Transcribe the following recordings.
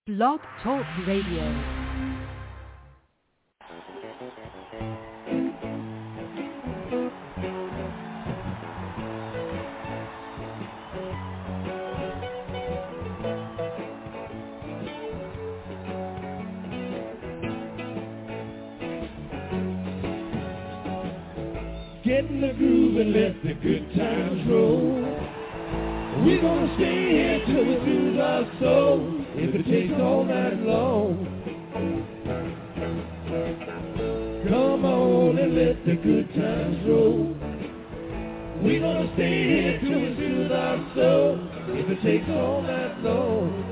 Blog Talk Radio. Get in the groove and let the good times roll. We're gonna stay here till we lose our soul, if it takes all night long. Come on and let the good times roll. We're gonna stay here till we lose our soul, if it takes all night long.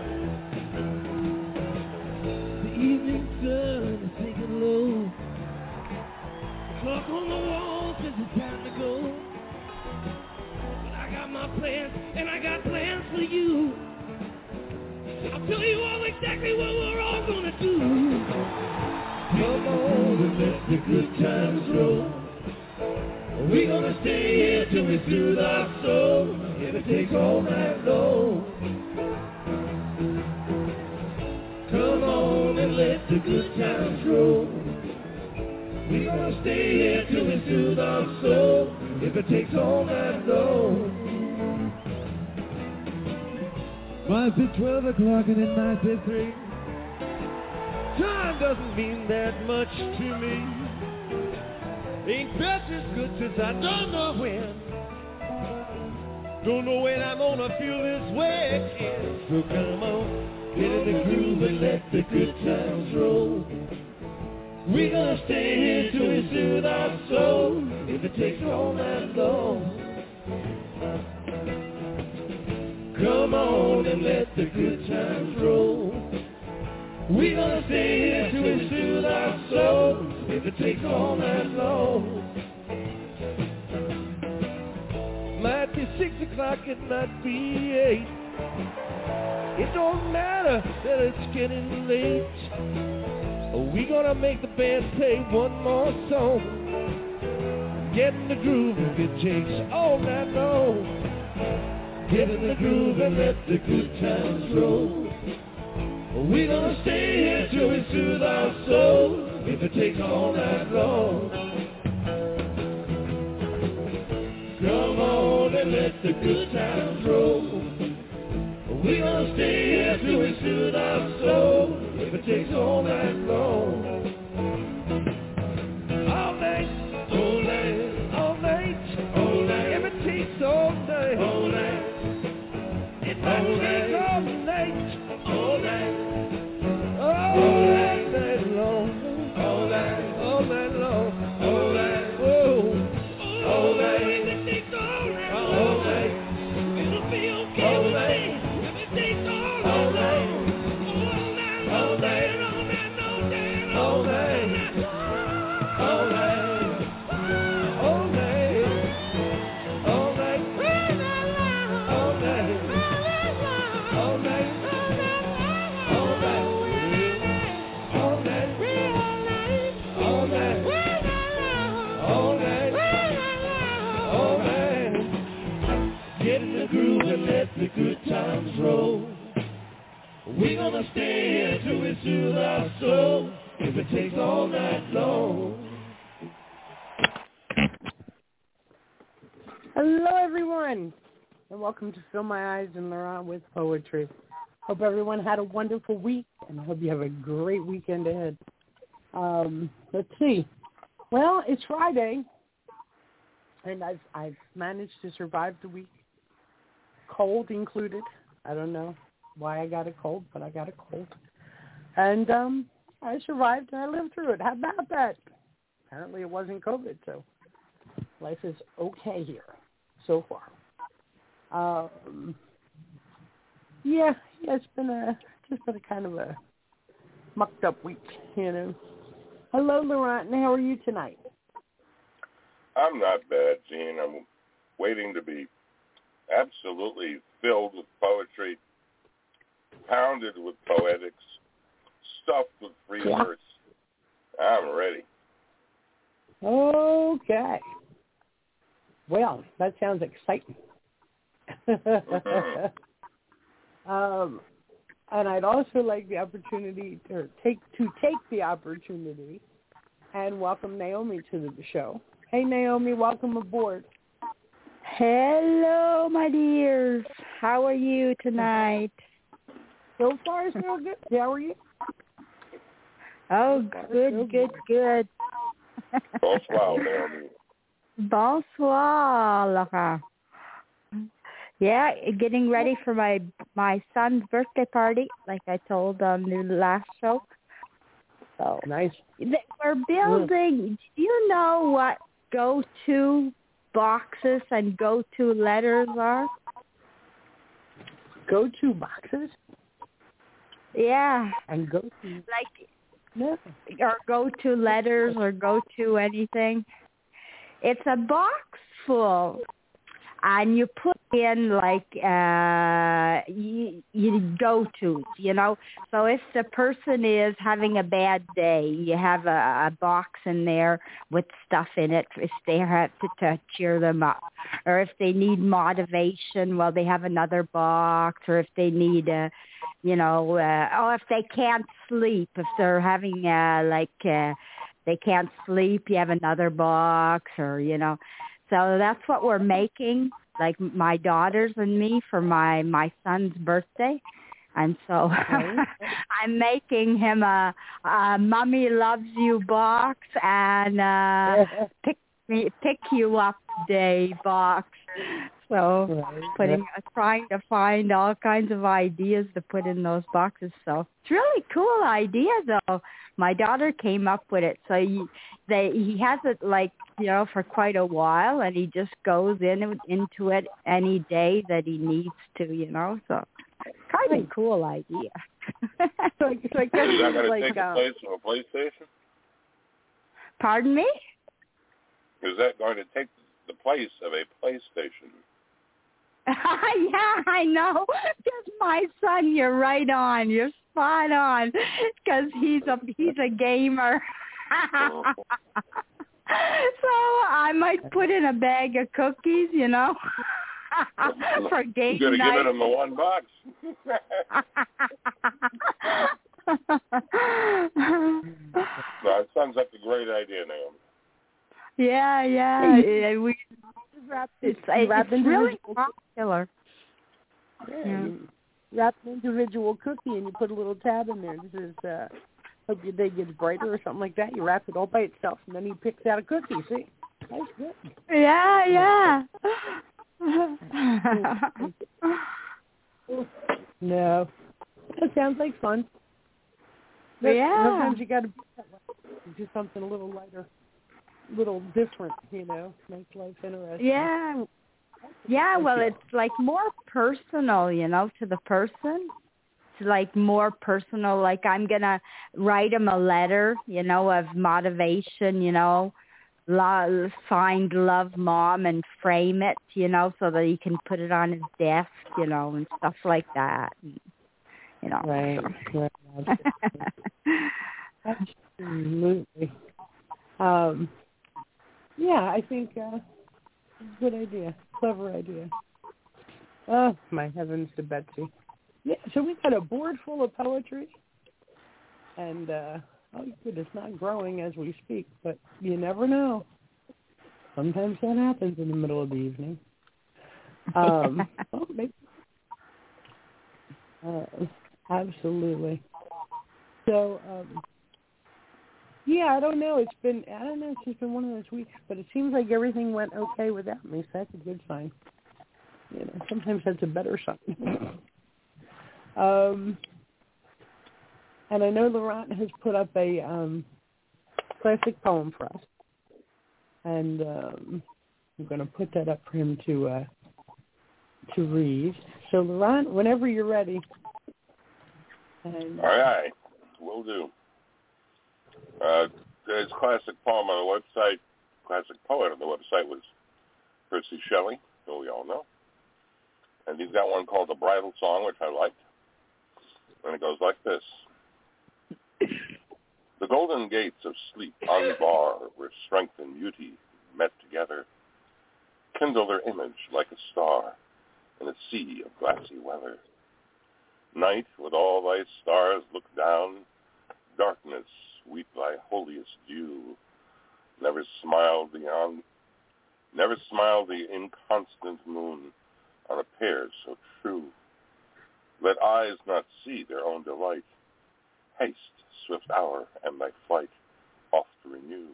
The evening sun is sinking low. Clock on the wall says it's time to go. But I got my plans, and I got plans for you. I'll tell you all exactly what we're all gonna do. Come on and let the good times roll. We're gonna stay here till we soothe our soul, if it takes all night long. Come on and let the good times roll. We're gonna stay here till we soothe our soul, if it takes all night long. Mine said 12 o'clock and then mine said 3. Time doesn't mean that much to me. Ain't felt this good since I don't know when. Don't know when I'm gonna feel this way again. So come on, get in the groove and let the good times roll. We're gonna stay here till we soothe our soul, if it takes all night long. Come on and let the good times roll. We're gonna stay here till we soothe our soul, if it takes all night long. Might be 6 o'clock, it might be 8. It don't matter that it's getting late. We gonna make the band play one more song. Get in the groove if it takes all night long. Get in the groove and let the good times roll. We gonna stay here till we soothe our soul, if it takes all night long. Come on and let the good times roll. We gonna stay here till we soothe our soul, if it takes all night long. All night, all night, all night, all night. If it takes all night, all night. It might take all night, all night, all night long, all night, all night long, all night, whoa, all night. If it takes all night, all night. It'll be okay with me. If it takes all night. All night, all night, all night, all night, all night, all night, all night, all night, all night, all night, all night, all night, all night. Get in the groove and let the good times roll. We're gonna stay here till we soothe our soul, if it takes all night long. Hello, everyone, and welcome to Fill My Eyes and Laurent with Poetry. Hope everyone had a wonderful week, and I hope you have a great weekend ahead. Let's see. Well, it's Friday, and I've managed to survive the week, cold included. I don't know why I got a cold, but I got a cold. And I survived and I lived through it. How about that? Apparently it wasn't COVID, so life is okay here so far. It's been a kind of a mucked up week, you know. Hello, Laurent, and how are you tonight? I'm not bad, Gene. I'm waiting to be absolutely filled with poetry, pounded with poetics, stuffed with free verse. I'm ready. Okay. Well, that sounds exciting. Mm-hmm. And I'd also like the opportunity, or take the opportunity, and welcome Naomi to the show. Hey, Naomi, welcome aboard. Hello, my dears. How are you tonight? So far, so good. How are you? Oh, good. Bonsoir, Naomi. Bonsoir, Laura. Yeah, getting ready for my son's birthday party, like I told on the last show. So nice. We're building. Do you know what go-to boxes and go-to letters are? Go-to boxes? Yeah. And go-to like no. Or go-to letters or go-to anything. It's a box full. And you put in like you go-tos, you know. So if the person is having a bad day, you have a box in there with stuff in it if they have to cheer them up. Or if they need motivation, well, they have another box. Or if they need or if they can't sleep, if they're having they can't sleep, you have another box, or, you know. So that's what we're making, like my daughters and me, for my son's birthday. And so I'm making him a Mommy Loves You box and pick you up day box. So trying to find all kinds of ideas to put in those boxes. So it's really cool idea, though. My daughter came up with it. So he has it like, you know, for quite a while, and he just goes into it any day that he needs to, you know. So kind of cool idea. So I guess Is that going to like, take the place of a PlayStation? Pardon me? Is that going to take the place of a PlayStation? Yeah, I know. Just my son, you're right on. You're spot on. Because he's a gamer. So I might put in a bag of cookies, you know, for game night. You got to give it him the one box. No, it sounds like a great idea, Naomi. Yeah. It's really popular. Yeah. You wrap an individual cookie and you put a little tab in there. This is hope your day gets brighter or something like that. You wrap it all by itself, and then he picks out a cookie. See, that's good. Yeah. No, that sounds like fun. Yeah. Sometimes you got to do something a little lighter, a little different, you know, make life interesting. Yeah. Well, it's like more personal, you know, to the person. It's like more personal. Like I'm gonna write him a letter, you know, of motivation, you know, signed "Love Mom" and frame it, you know, so that he can put it on his desk, you know, and stuff like that. And, you know. Right. Absolutely. Yeah, I think it's a good idea. Clever idea. Oh, my heavens to Betsy. Yeah, so we got a board full of poetry. And, it's not growing as we speak, but you never know. Sometimes that happens in the middle of the evening. Maybe. Absolutely. So, I don't know. It's just been one of those weeks, but it seems like everything went okay without me, so that's a good sign. You know, sometimes that's a better sign. And I know Laurent has put up a classic poem for us, and I'm going to put that up for him to read. So, Laurent, whenever you're ready. And, all right, will do. Today's classic poem on the website, classic poet on the website was Percy Shelley, who we all know. And he's got one called The Bridal Song, which I liked. And it goes like this. The golden gates of sleep unbar, where strength and beauty met together, kindle their image like a star in a sea of glassy weather. Night, with all thy stars look down. Darkness, weep thy holiest dew. Never smiled the inconstant moon on a pair so true. Let eyes not see their own delight. Haste, swift hour, and thy flight oft renew.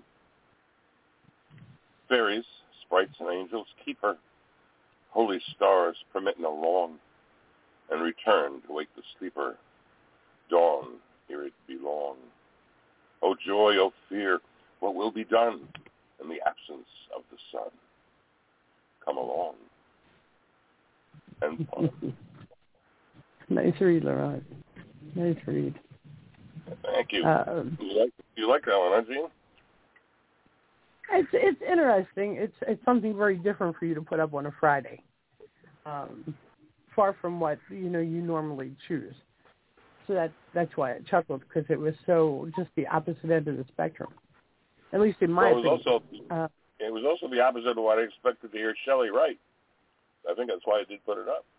Fairies, sprites, and angels, keep her. Holy stars, permit no wrong, and return to wake the sleeper. Dawn, ere it be long. O joy, O fear, what will be done in the absence of the sun? Come along. And Nice read, Laurent. Nice read. Thank you. You like that one, huh, Gene? It's interesting. It's something very different for you to put up on a Friday. Far from what you normally choose. So that's why I chuckled, because it was so just the opposite end of the spectrum. At least in my opinion. It was also the opposite of what I expected to hear Shelley write. I think that's why I did put it up.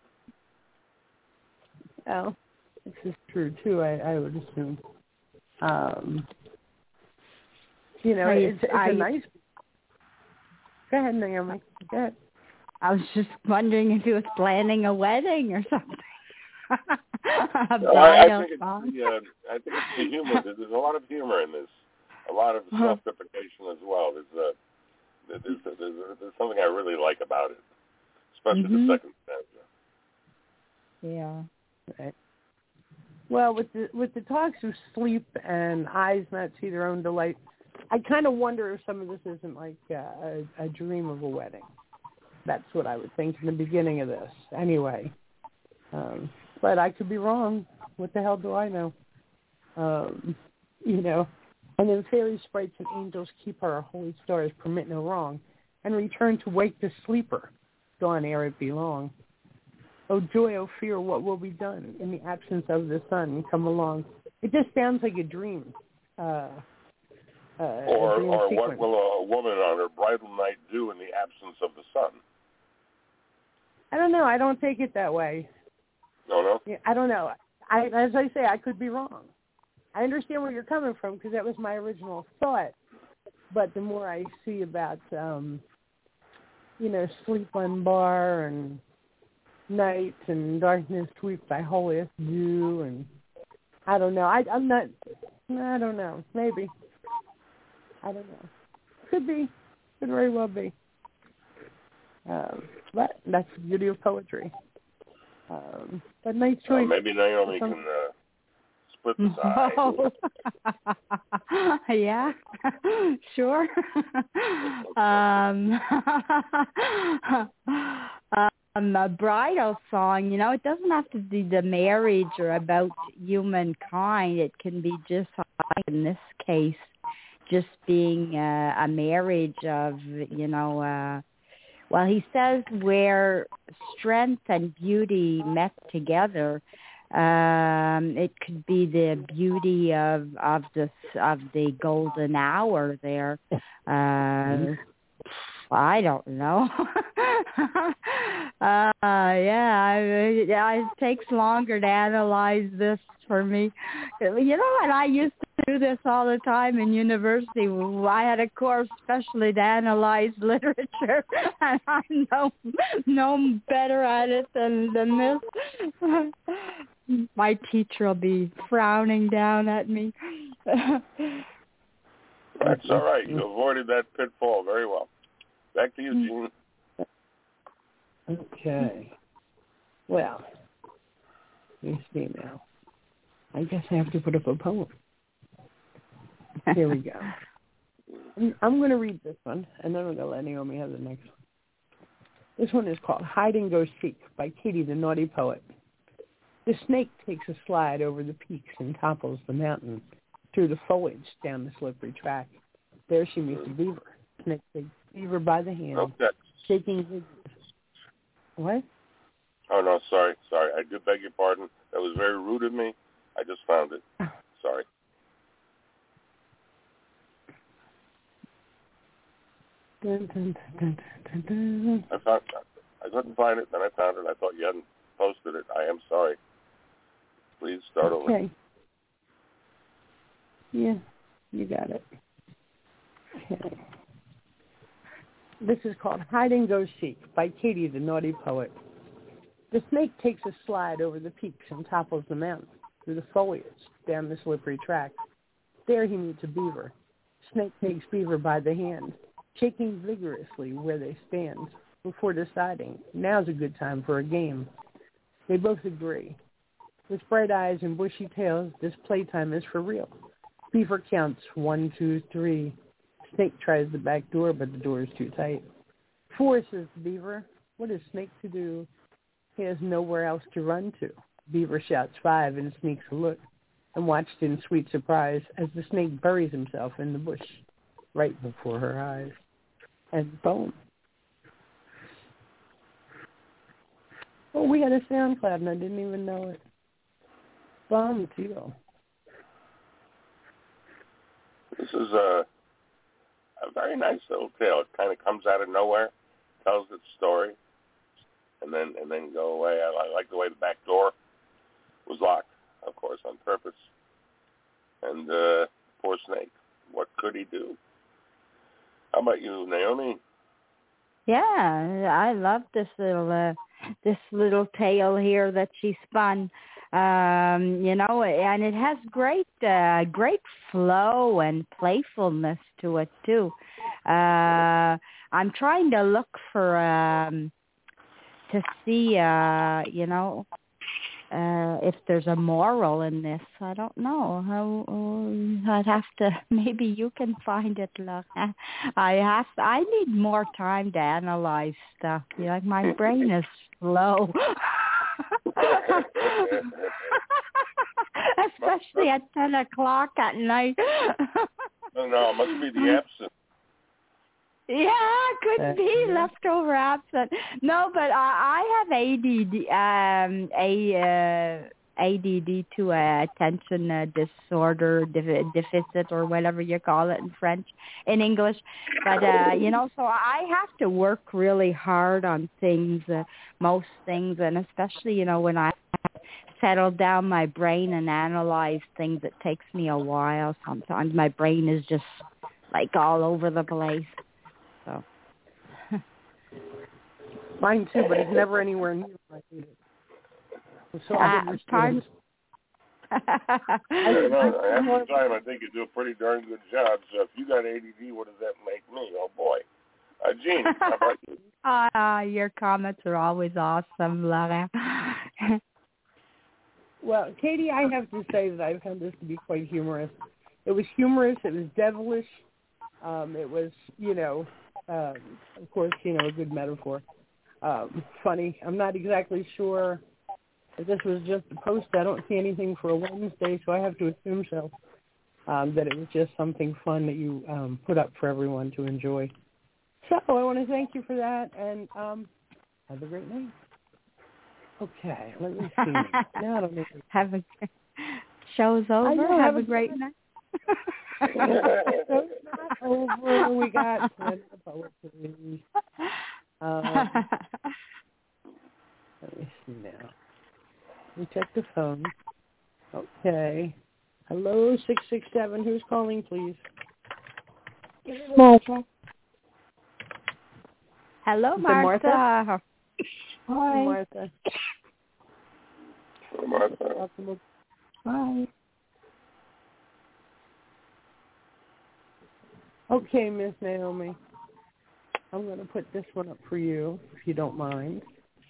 Well, this is true too. I would assume. It's a nice. Go ahead, Naomi. Go ahead. I was just wondering if he was planning a wedding or something. I think it's the humor. There's a lot of humor in this. A lot of self-deprecation as well. There's something I really like about it, especially the second stanza. Yeah. Right. Well, with the talks of sleep and eyes not see their own delight, I kind of wonder if some of this isn't like a dream of a wedding. That's what I would think in the beginning of this, anyway. But I could be wrong. What the hell do I know? And then fairies, sprites, and angels keep our holy stars, permit no wrong, and return to wake the sleeper. Dawn ere it be long. O joy, O fear, what will be done in the absence of the sun? Come along. It just sounds like a dream. Or what will a woman on her bridal night do in the absence of the sun? I don't know. I don't take it that way. No? Yeah, I don't know. As I say, I could be wrong. I understand where you're coming from, because that was my original thought. But the more I see about, sleep on bar and night and darkness sweep thy holiest dew, and I don't know. I don't know. Maybe. I don't know. Could be. Could very well be. But that's the beauty of poetry. But nice choice. Maybe Naomi can split the side. Yeah, sure. A bridal song, it doesn't have to be the marriage or about humankind. It can be just, in this case, just being a marriage of, well, he says where strength and beauty met together, it could be the beauty of the golden hour there. I don't know. It takes longer to analyze this for me. And I used to do this all the time in university. I had a course specially to analyze literature, and I'm no better at it than this. My teacher will be frowning down at me. That's all right. You avoided that pitfall very well. Back to you, Gene. Okay. Well, let me see now. I guess I have to put up a poem. Here we go. I'm going to read this one, and then I'm going to let Naomi have the next one. This one is called Hide and Go Seek by Katie the Naughty Poet. The snake takes a slide over the peaks and topples the mountain, through the foliage down the slippery track. There she meets a beaver. Snake takes beaver by the hand, shaking his... What? Oh, no, sorry. I do beg your pardon. That was very rude of me. I just found it. Sorry. Dun, dun, dun, dun, dun, dun. I couldn't find it, then I found it. I thought you hadn't posted it. I am sorry. Please start over. Okay. Yeah, you got it. Okay. This is called Hide and Go Seek by Katie the Naughty Poet. The snake takes a slide over the peaks and topples the mountain, through the foliage, down the slippery track. There he meets a beaver. Snake takes beaver by the hand, shaking vigorously where they stand, before deciding, now's a good time for a game. They both agree. With bright eyes and bushy tails, this playtime is for real. Beaver counts 1, 2, 3. Snake tries the back door, but the door is too tight. 4, says the beaver. What is Snake to do? He has nowhere else to run to. Beaver shouts 5 and sneaks a look, and watched in sweet surprise as the snake buries himself in the bush, right before her eyes. And boom. Oh, we had a SoundCloud and I didn't even know it. Bomb deal. This is a very nice little tale. It kind of comes out of nowhere, tells its story, and then go away. I like the way the back door was locked, of course, on purpose. And poor Snake, what could he do? How about you, Naomi? Yeah, I love this little tale here that she spun. And it has great flow and playfulness to it too. I'm trying to look for to see if there's a moral in this. I don't know. I'd have to. Maybe you can find it, Laura. I need more time to analyze stuff. My brain is slow. Especially at 10 o'clock at night. No, it must be the absence. Yeah, could be leftover absent. No, but I have ADD to attention disorder deficit or whatever you call it in French, in English. But so I have to work really hard on things, most things, and especially when I settle down my brain and analyze things, it takes me a while. Sometimes my brain is just like all over the place. So. Mine too, but it's never anywhere near I need it. So I understand. Half the time I think you do a pretty darn good job. So if you got ADD, what does that make me? Oh boy, Jean, how about you? Your comments are always awesome, Laura. Well, Katie, I have to say that I found this to be quite humorous. It was humorous. It was devilish. It was, of course, a good metaphor. Funny. I'm not exactly sure if this was just a post. I don't see anything for a Wednesday, so I have to assume so. That it was just something fun that you put up for everyone to enjoy. So I want to thank you for that, and have a great night. Okay, let me see. Now I don't know. Show's over. Have a great night. Show's not over. We got plenty of poetry. Let me see now. Let me check the phone. Okay. Hello, 667. Who's calling, please? Martha. Hello, Martha. Martha. Hi, Martha. Hello, Martha. Hi. Okay, Miss Naomi. I'm going to put this one up for you, if you don't mind.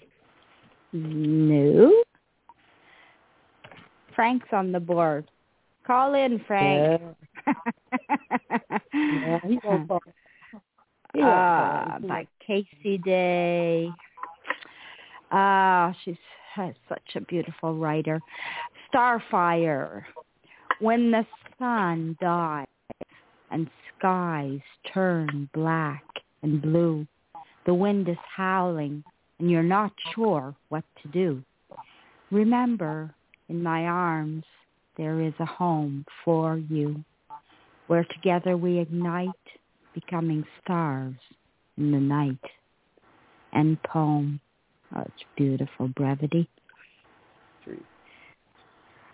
No. Frank's on the board. Call in, Frank. Yeah, he won't call. By Casey Day. She's such a beautiful writer. Starfire. When the sun dies and skies turn black and blue, the wind is howling and you're not sure what to do. Remember, in my arms there is a home for you, where together we ignite, becoming stars in the night. End poem. Oh, it's beautiful brevity.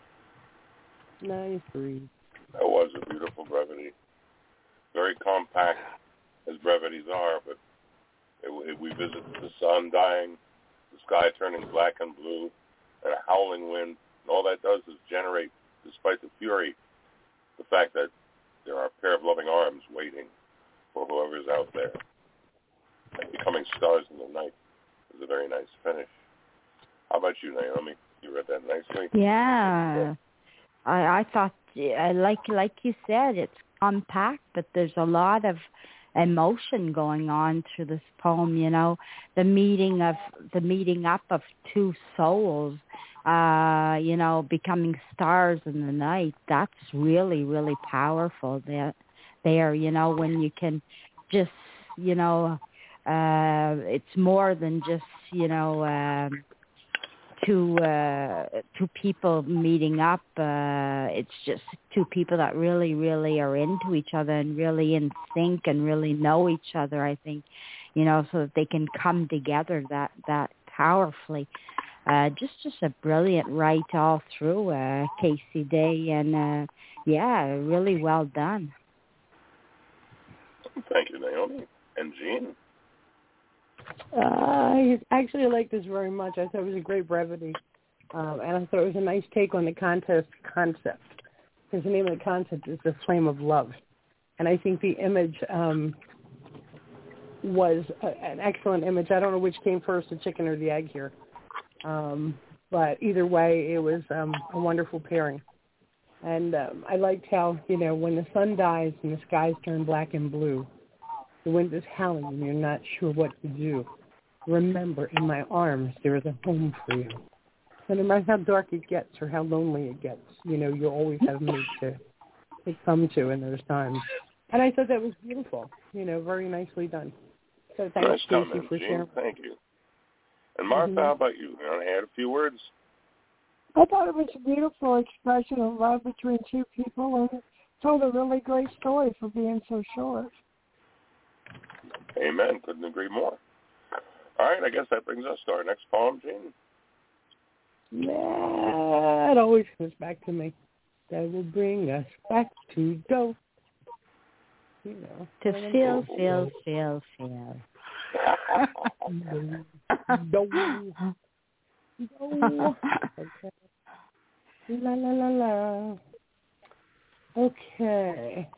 Nice read. That was a beautiful brevity. Very compact, as brevities are, but we visit the sun dying, the sky turning black and blue, and a howling wind. And all that does is generate, despite the fury, the fact that there are a pair of loving arms waiting for whoever's out there. And becoming stars in the night is a very nice finish. How about you, Naomi? You read that nicely? Yeah. I thought, like you said, it's compact, but there's a lot of emotion going on through this poem. You know, the meeting up of two souls. You know, becoming stars in the night. That's really, really powerful. There, you know, when you can just, you know, it's more than just, you know. Two people meeting up. It's just two people that really, really are into each other and really in sync and really know each other, I think, you know, so that they can come together that powerfully. Just a brilliant write all through, Casey Day, and yeah, really well done. Thank you, Naomi. And Jean? I actually like this very much. I thought it was a great brevity, and I thought it was a nice take on the contest concept, because the name of the concept is The Flame of Love. And I think the image was an excellent image. I don't know which came first, the chicken or the egg here. But either way, it was a wonderful pairing. And I liked how, you know, when the sun dies and the skies turn black and blue, the wind is howling and you're not sure what to do. Remember, in my arms, there is a home for you. So no matter how dark it gets or how lonely it gets, you know, you'll always have me to come to in those times. And I thought that was beautiful, you know, very nicely done. So thanks, Nice Casey, comment, for Jean. sharing. Thank you. And Martha, how about you? You want to add a few words? I thought it was a beautiful expression of love between two people and told a really great story for being so short. Amen. Couldn't agree more. All right, I guess that brings us to our next poem, Jean. Yeah, it always comes back to me. That will bring us back to go. You know. To feel. Go. Okay. La la la la. Okay.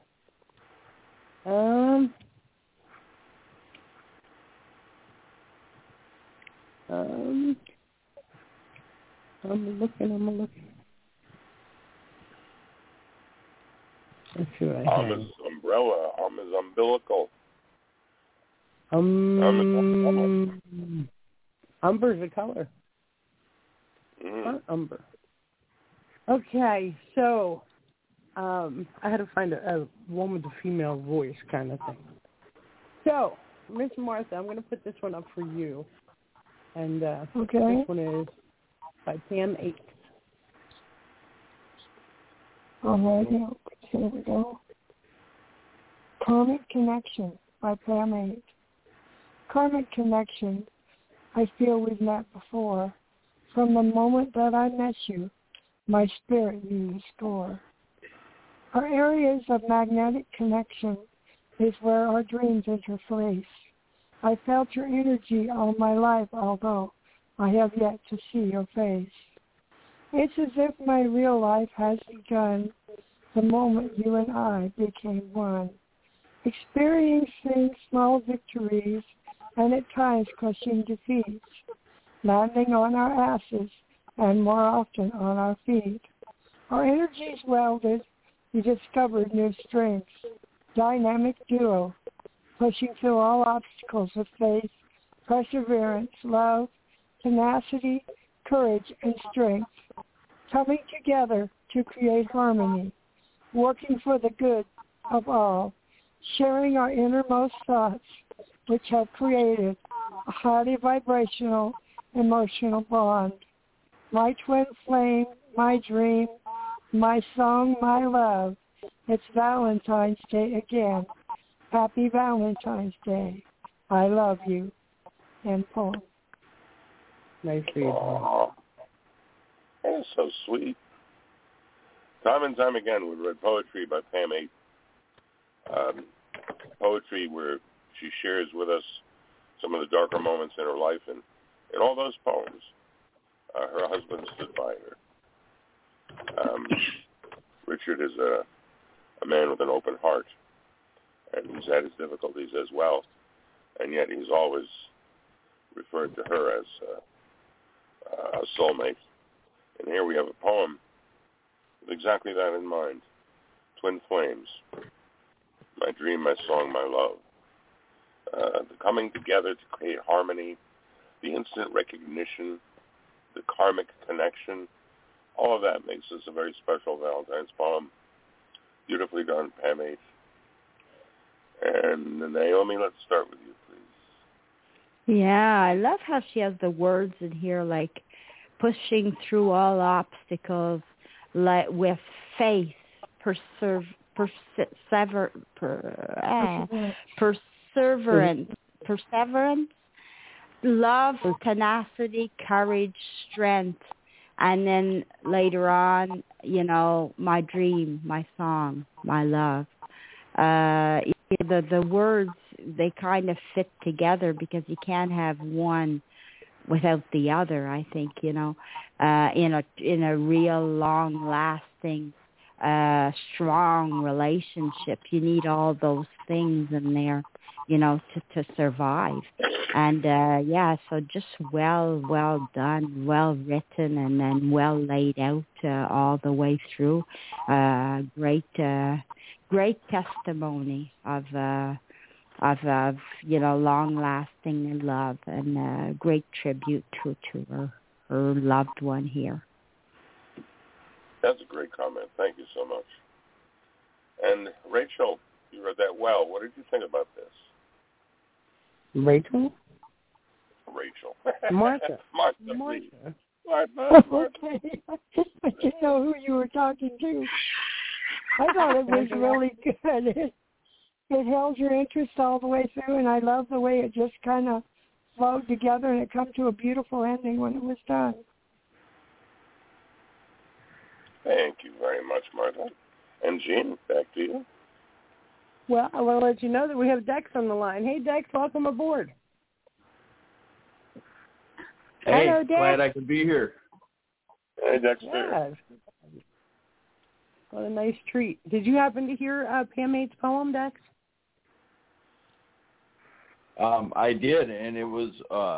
I'm looking. Let's see what I have. Is umbrella. Is umbilical. Umber's a color. Not umber. Okay, so I had to find a woman with a female voice kind of thing. So, Miss Martha, I'm going to put this one up for you. And okay. This one is by Pam Aches. All right, here we go. Karmic Connection by Pam Aches. Karmic connection, I feel we've met before. From the moment that I met you, my spirit you restore. Our areas of magnetic connection is where our dreams interlace. I felt your energy all my life, although I have yet to see your face. It's as if my real life has begun the moment you and I became one, experiencing small victories and at times crushing defeats, landing on our asses and more often on our feet. Our energies welded, we discovered new strengths, dynamic duo, pushing through all obstacles with faith, perseverance, love, tenacity, courage, and strength, coming together to create harmony, working for the good of all, sharing our innermost thoughts, which have created a highly vibrational, emotional bond. My twin flame, my dream, my song, my love. It's Valentine's Day again. Happy Valentine's Day. I love you. End poem. Nice read. Aww. That's so sweet. Time and time again, we've read poetry by Pam 8. Poetry where she shares with us some of the darker moments in her life. And in all those poems, her husband stood by her. Richard is a man with an open heart, and he's had his difficulties as well. And yet he's always referred to her as a soulmate. And here we have a poem with exactly that in mind. Twin flames, my dream, my song, my love. The coming together to create harmony, the instant recognition, the karmic connection, all of that makes this a very special Valentine's poem. Beautifully done, Pam 8. And Naomi, let's start with you, please. Yeah, I love how she has the words in here, like pushing through all obstacles, like with faith, perseverance, love, tenacity, courage, strength, and then later on, my dream, my song, my love. The words, they kind of fit together because you can't have one without the other. I think in a real long-lasting, strong relationship, you need all those things in there, to survive. And so just well done, well written, and then well laid out all the way through. Great testimony of long-lasting love, and great tribute to her loved one here. That's a great comment. Thank you so much. And Rachel, you read that well. What did you think about this? Rachel? Martha. Martha. Okay. I didn't know who you were talking to. I thought it was really good. It held your interest all the way through, and I love the way it just kind of flowed together, and it come to a beautiful ending when it was done. Thank you very much, Martha. And Jean, back to you. Well, I want to let you know that we have Dex on the line. Hey, Dex, welcome aboard. Hey, Hello, Dex. Glad I could be here. Hey, Dexter. Yes. What a nice treat. Did you happen to hear Pam 8's poem, Dex? I did, and it was,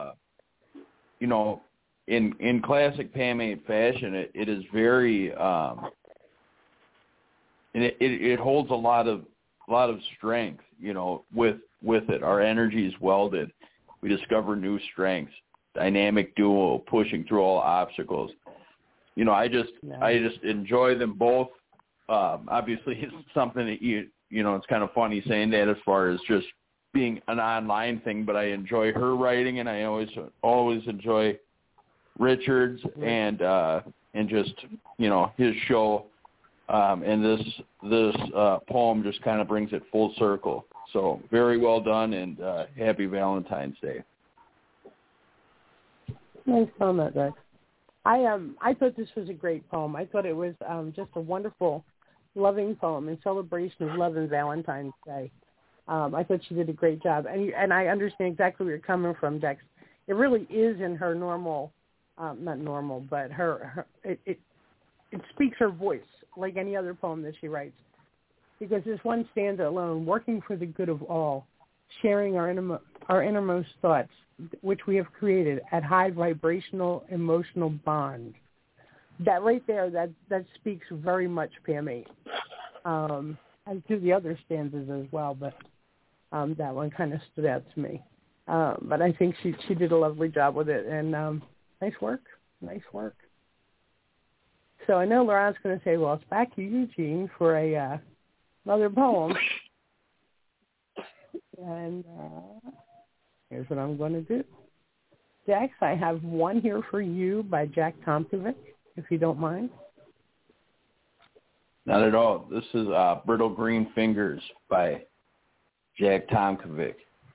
in classic Pam 8 fashion, it is very, and it holds a lot of strength, with it. Our energy is welded. We discover new strengths. Dynamic duo, pushing through all obstacles. I just enjoy them both. Obviously, it's something that it's kind of funny saying that as far as just being an online thing, but I enjoy her writing, and I always enjoy Richard's and just his show. And this poem just kind of brings it full circle. So very well done, and happy Valentine's Day. Nice comment, Dex. I thought this was a great poem. I thought it was just a wonderful, loving poem in celebration of love and Valentine's Day. I thought she did a great job, and I understand exactly where you're coming from, Dex. It really is in her normal, not normal, but it speaks her voice like any other poem that she writes. Because this one stanza alone, working for the good of all, sharing our innermost thoughts, which we have created at high vibrational emotional bond. That right there, that speaks very much Pam 8. As do the other stanzas as well, but that one kind of stood out to me. But I think she did a lovely job with it, and nice work. So I know Laurent's going to say, well, it's back to you, Jean, for another poem. And here's what I'm going to do. Dex, I have one here for you by Jack Tomkovic, if you don't mind. Not at all. This is Brittle Green Fingers by Jack Tomkovic.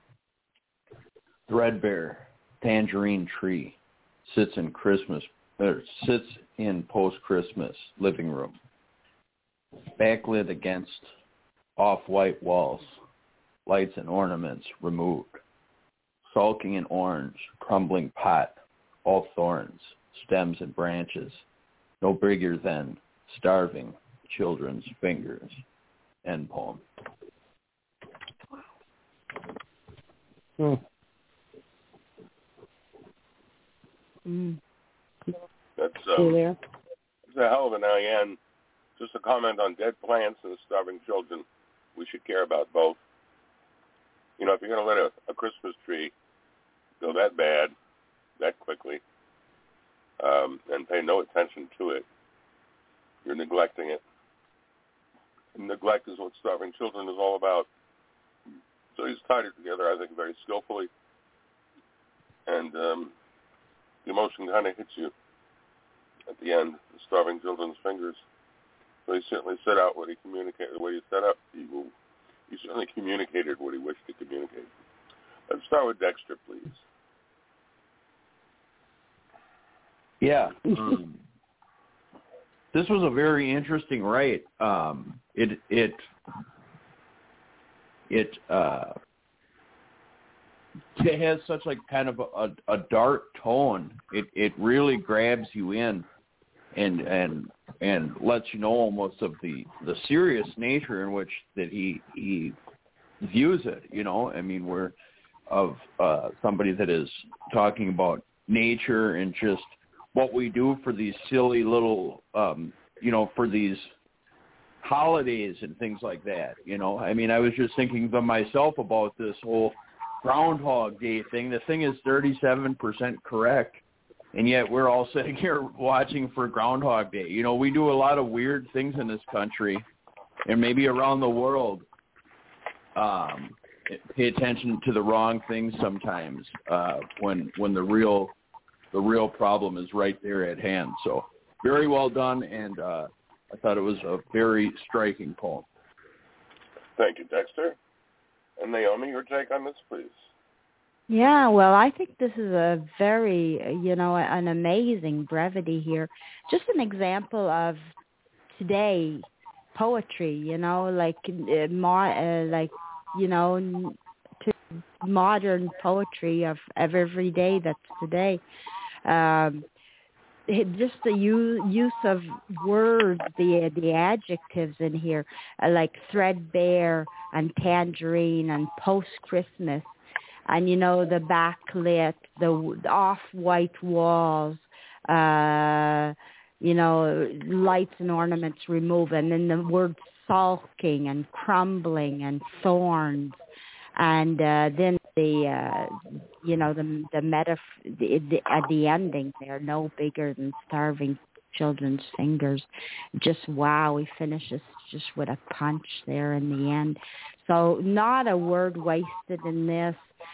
Threadbare tangerine tree sits in post-Christmas living room. backlit against off-white walls, lights and ornaments removed, sulking in orange, crumbling pot, all thorns, stems and branches, no bigger than starving children's fingers. End poem. That's a hell of an IN. Just a comment on dead plants and starving children. We should care about both. You know, if you're going to let a Christmas tree go that bad, that quickly, and pay no attention to it, you're neglecting it. And neglect is what starving children is all about. So he's tied it together, I think, very skillfully. And the emotion kind of hits you at the end, the starving children's fingers. So he certainly set out what he communicated, the way he set up. He certainly communicated what he wished to communicate. Let's start with Dexter, please. Yeah. This was a very interesting write. It has such like kind of a dark tone. It really grabs you in and lets you know almost of the serious nature in which that he views it. You know, I mean, we're of somebody that is talking about nature and just what we do for these silly little, for these holidays and things like that. You know, I mean, I was just thinking to myself about this whole Groundhog Day thing. The thing is 37% correct, and yet we're all sitting here watching for Groundhog Day. You know, we do a lot of weird things in this country and maybe around the world. Pay attention to the wrong things sometimes when the real problem is right there at hand. So very well done, and I thought it was a very striking poem. Thank you, Dexter. And Naomi, your take on this, please. Yeah, well, I think this is a very, an amazing brevity here. Just an example of today poetry, to modern poetry of every day that's today. Just the use of words, the adjectives in here, like threadbare and tangerine and post-Christmas, and the backlit, the off-white walls, lights and ornaments removed, and then the word sulking and crumbling and thorns, and then at the ending there, no bigger than starving children's fingers. Just wow, he finishes just with a punch there in the end. So not a word wasted in this.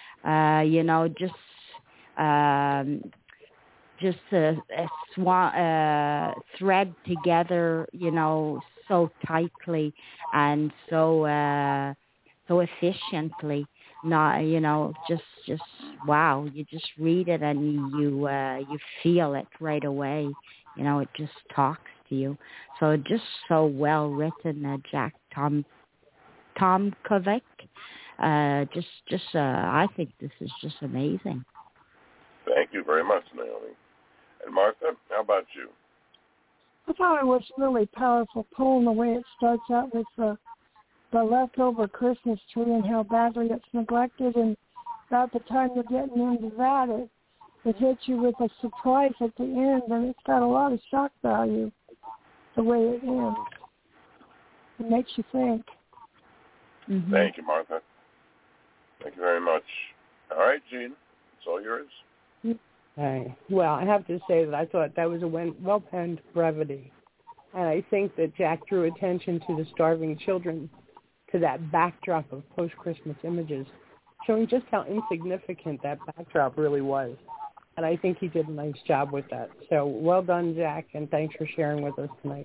Thread together, so tightly and so efficiently. Not, just wow. You just read it and you feel it right away. It just talks to you. So just so well written, Jack Tomkovic. I think this is just amazing. Thank you very much, Naomi. And Martha, how about you? I thought it was a really powerful poem, the way it starts out with the leftover Christmas tree and how badly it's neglected, and about the time you're getting into that, it hits you with a surprise at the end, and it's got a lot of shock value, the way it ends. It makes you think. Mm-hmm. Thank you, Martha. Thank you very much. All right, Gene, it's all yours. Well, I have to say that I thought that was a well-penned brevity, and I think that Jack drew attention to the starving children, to that backdrop of post-Christmas images, showing just how insignificant that backdrop really was. And I think he did a nice job with that. So well done, Jack, and thanks for sharing with us tonight.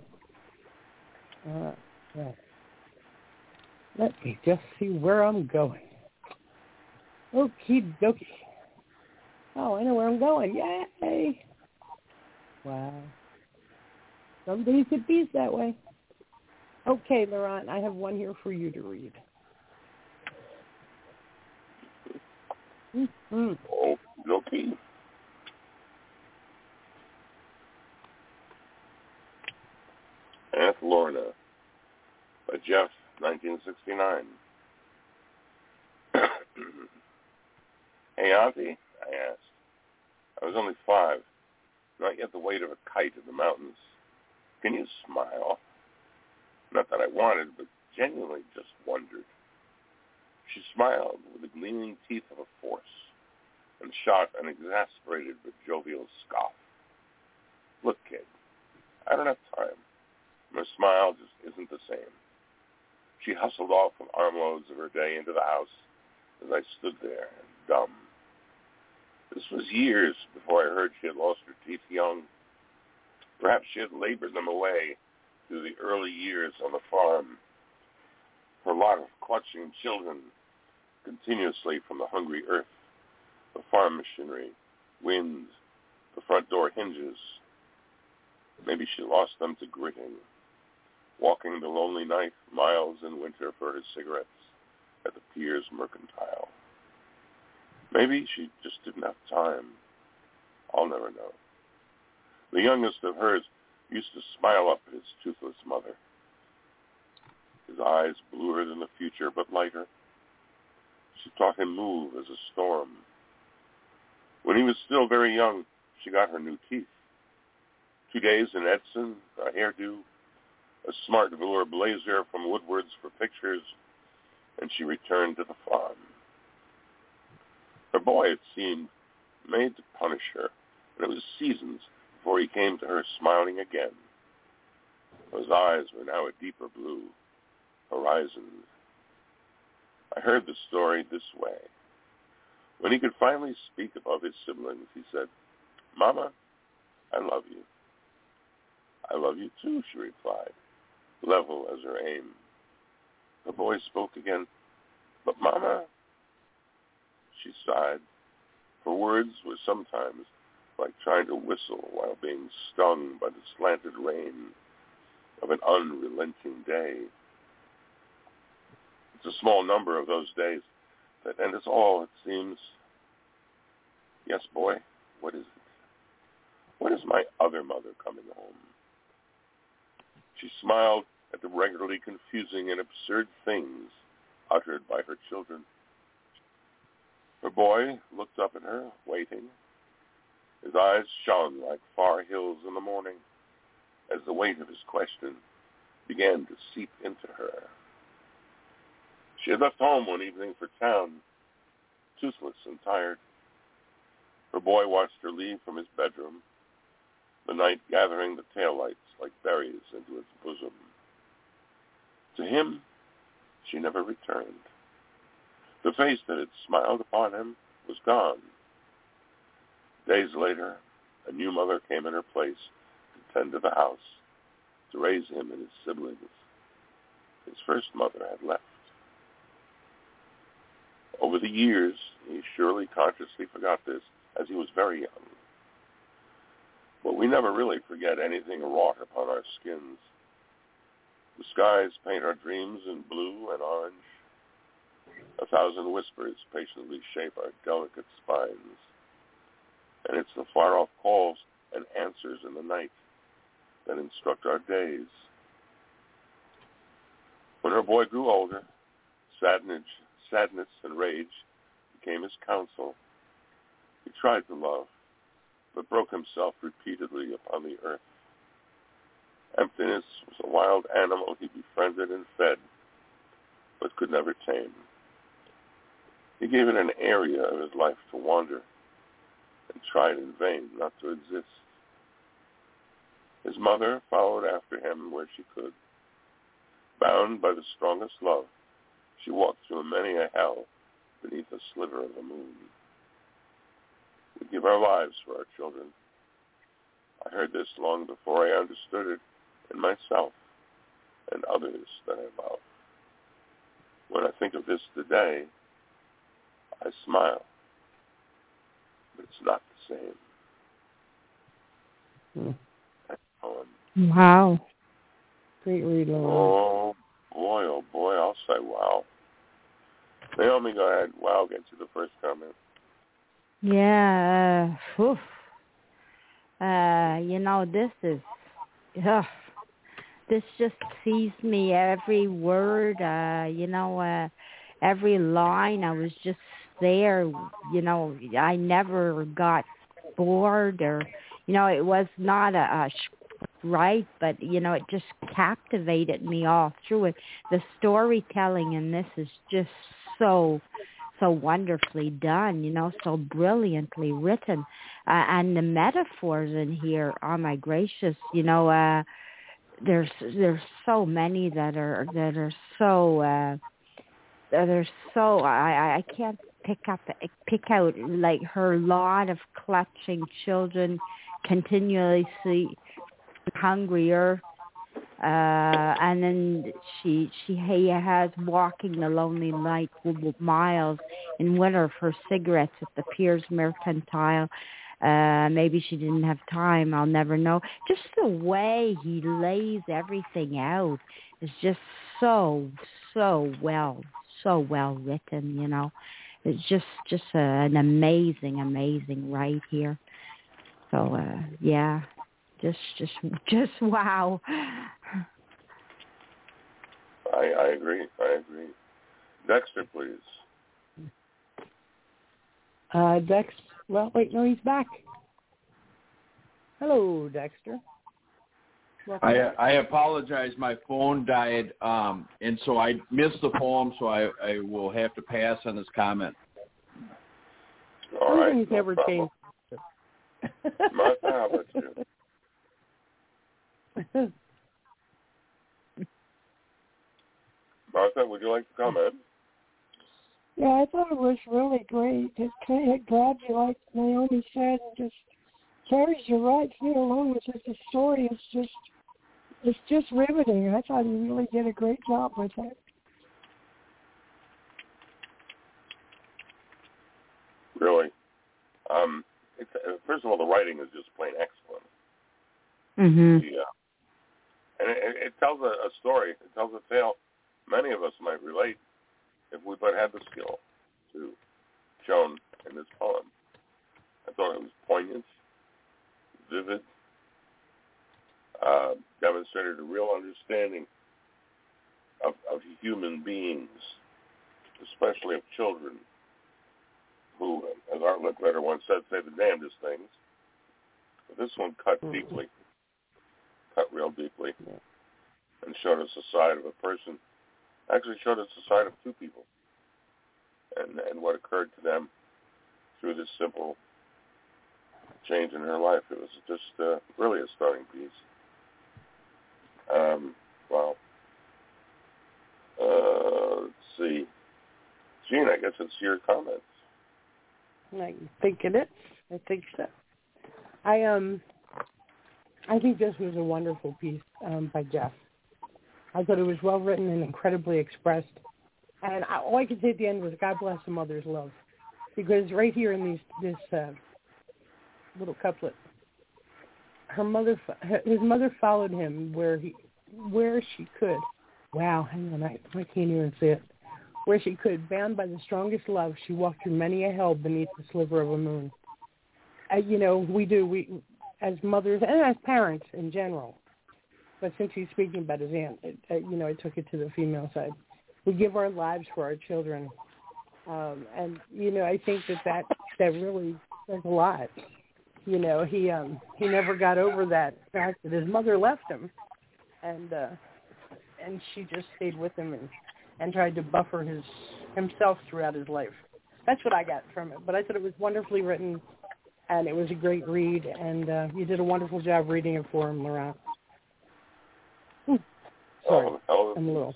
Right. Let me just see where I'm going. Okie dokie. Oh, I know where I'm going. Yay! Wow. Some days it bees that way. Okay, Laurent, I have one here for you to read. Mm-hmm. Oh, okay. Aunt Lorna by Jeff, 1969. Hey, Auntie, I asked. I was only 5, not yet the weight of a kite in the mountains. Can you smile? Not that I wanted, but genuinely just wondered. She smiled with the gleaming teeth of a force and shot an exasperated but jovial scoff. Look, kid, I don't have time. My smile just isn't the same. She hustled off with armloads of her day into the house as I stood there, dumb. This was years before I heard she had lost her teeth young. Perhaps she had labored them away through the early years on the farm. Her lot of clutching children continuously from the hungry earth, the farm machinery, wind, the front door hinges. Maybe she lost them to gritting, walking the lonely night miles in winter for her cigarettes at the Piers Mercantile. Maybe she just didn't have time. I'll never know. The youngest of hers used to smile up at his toothless mother. His eyes bluer than the future, but lighter. She taught him move as a storm. When he was still very young, she got her new teeth. 2 days in Edson, a hairdo, a smart velour blazer from Woodward's for pictures, and she returned to the farm. Her boy, it seemed, made to punish her, and it was seasons before he came to her smiling again. Those eyes were now a deeper blue, horizons. I heard the story this way. When he could finally speak above his siblings, he said, "Mama, I love you." "I love you too," she replied, level as her aim. The boy spoke again, "But Mama," she sighed. Her words were sometimes like trying to whistle while being stung by the slanted rain of an unrelenting day. It's a small number of those days that end us all, it seems. Yes, boy, what is it? When is my other mother coming home? She smiled at the regularly confusing and absurd things uttered by her children. Her boy looked up at her, waiting. His eyes shone like far hills in the morning as the weight of his question began to seep into her. She had left home one evening for town, toothless and tired. Her boy watched her leave from his bedroom, the night gathering the taillights like berries into its bosom. To him, she never returned. The face that had smiled upon him was gone. Days later, a new mother came in her place to tend to the house, to raise him and his siblings. His first mother had left. Over the years, he surely consciously forgot this, as he was very young. But we never really forget anything wrought upon our skins. The skies paint our dreams in blue and orange. 1,000 whispers patiently shape our delicate spines. And it's the far-off calls and answers in the night that instruct our days. When her boy grew older, sadness and rage became his counsel. He tried to love, but broke himself repeatedly upon the earth. Emptiness was a wild animal he befriended and fed, but could never tame. He gave it an area of his life to wander, and tried in vain not to exist. His mother followed after him where she could. Bound by the strongest love, she walked through many a hell beneath a sliver of the moon. We give our lives for our children. I heard this long before I understood it in myself and others that I love. When I think of this today, I smile, but it's not the same. That poem. Wow. Great read, Laurent. Oh boy, I'll say wow. Naomi, go ahead. Wow, get you the first comment. Yeah. This is, this just sees me every word, every line. I was just there, I never got bored or, it was not right, but, it just captivated me all through it. The storytelling in this is just so wonderfully done, so brilliantly written. And the metaphors in here, oh my gracious, there's so many that are so I can't pick out, like her lot of clutching children, continuously hungrier, and then he has walking the lonely night miles in winter for cigarettes at the Piers Mercantile. Maybe she didn't have time, I'll never know. Just the way he lays everything out is just so well written, It's just an amazing write here. So yeah, just wow. I agree. Dexter, please. Dex. Well, wait, no, he's back. Hello, Dexter. Welcome back. I apologize. My phone died, and so I missed the poem, so I will have to pass on this comment. All right. He's never changed. Martha, how about you? Martha, would you like to comment? Yeah, I thought it was really great. It kind of grabbed you, like Naomi said, and just carries you right through along with it. The story is just riveting. I thought he really did a great job with it. Really? First of all, the writing is just plain excellent. Mhm. Yeah. And it tells a story. It tells a tale many of us might relate if we but had the skill to shown in this poem. I thought it was poignant, vivid, demonstrated a real understanding of human beings, especially of children, who, as Art Linkletter once said, say the damnedest things. But this one cut deeply, cut real deeply, and showed us the side of a person. Actually showed us the side of two people and what occurred to them through this simple change in her life. It was just really a stunning piece. Wow. Let's see. Gene, I guess it's your comments. I think it is. I think so. I think this was a wonderful piece by Jeff. I thought it was well written and incredibly expressed. And all I could say at the end was, God bless the mother's love. Because right here in this little couplet, his mother followed him where she could. Wow, hang on, I can't even say it. Where she could, bound by the strongest love, she walked through many a hell beneath the sliver of a moon. We as mothers and as parents in general. But since he's speaking about his aunt, I took it to the female side. We give our lives for our children, and I think that really says a lot. He never got over that fact that his mother left him, and she just stayed with him and tried to buffer himself throughout his life. That's what I got from it. But I thought it was wonderfully written, and it was a great read, and you did a wonderful job reading it for him, Laurent. Sorry, I'm a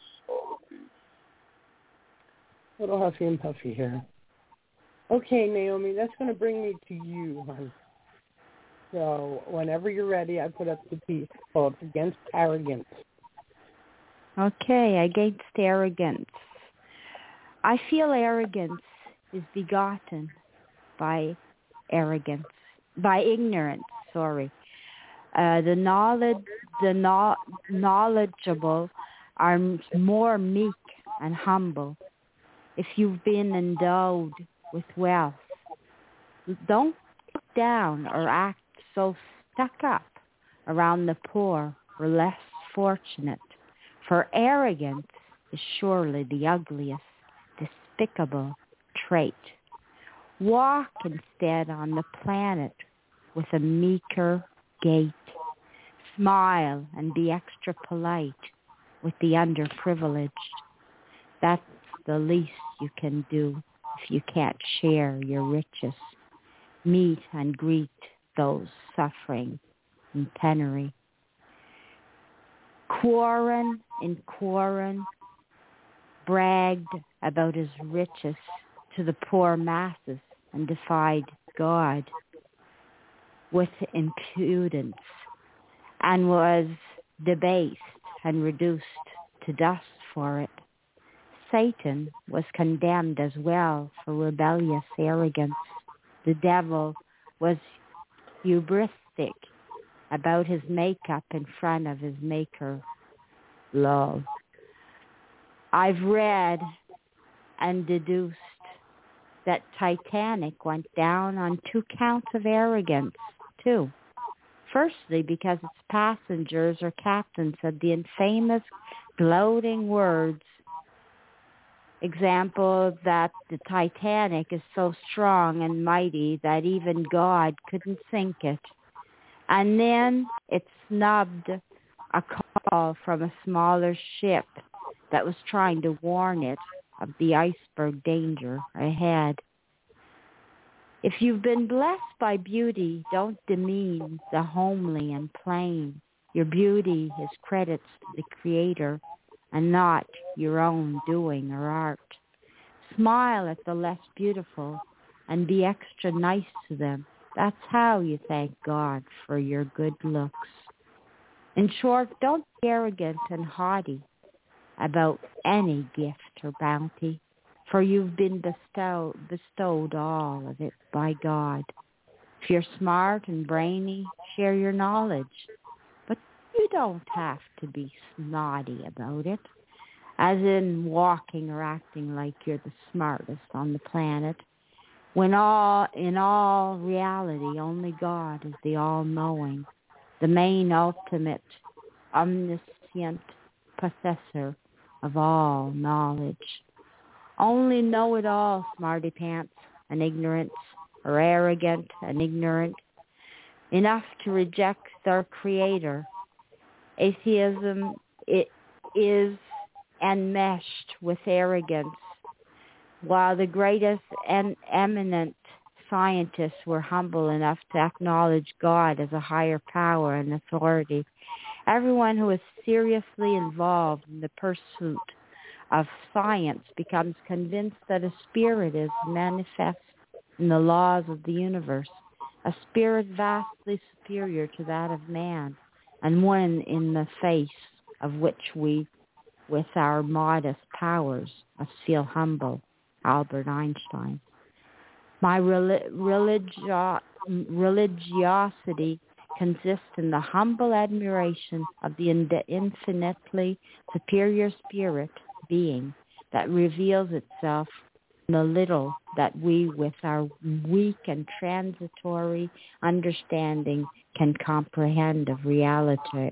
little huffy and puffy here. Okay, Naomi, that's going to bring me to you, hon. So whenever you're ready, I put up the piece called Against Arrogance. Okay, Against Arrogance. I feel arrogance is begotten by ignorance, Knowledgeable are more meek and humble. If you've been endowed with wealth, don't look down or act so stuck up around the poor or less fortunate, for arrogance is surely the ugliest, despicable trait. Walk instead on the planet with a meeker gait. Smile and be extra polite with the underprivileged. That's the least you can do if you can't share your riches. Meet and greet those suffering in penury. Quarren bragged about his riches to the poor masses and defied God with impudence, and was debased and reduced to dust for it. Satan was condemned as well for rebellious arrogance. The devil was hubristic about his makeup in front of his maker, love. I've read and deduced that Titanic went down on 2 counts of arrogance, too. Firstly, because its passengers or captain said the infamous gloating words, example that the Titanic is so strong and mighty that even God couldn't sink it. And then it snubbed a call from a smaller ship that was trying to warn it of the iceberg danger ahead. If you've been blessed by beauty, don't demean the homely and plain. Your beauty is credits to the Creator and not your own doing or art. Smile at the less beautiful and be extra nice to them. That's how you thank God for your good looks. In short, don't be arrogant and haughty about any gift or bounty, for you've been bestowed all of it by God. If you're smart and brainy, share your knowledge, but you don't have to be snotty about it, as in walking or acting like you're the smartest on the planet, when in all reality only God is the all-knowing, the main ultimate, omniscient possessor of all knowledge. Only know-it-all, smarty pants, and ignorant, or arrogant and ignorant, enough to reject their Creator. Atheism is enmeshed with arrogance, while the greatest and eminent scientists were humble enough to acknowledge God as a higher power and authority. Everyone who is seriously involved in the pursuit of science becomes convinced that a spirit is manifest in the laws of the universe, a spirit vastly superior to that of man, and one in the face of which we, with our modest powers, must feel humble. Albert Einstein. My religiosity consists in the humble admiration of the infinitely superior spirit being that reveals itself in the little that we, with our weak and transitory understanding, can comprehend of reality.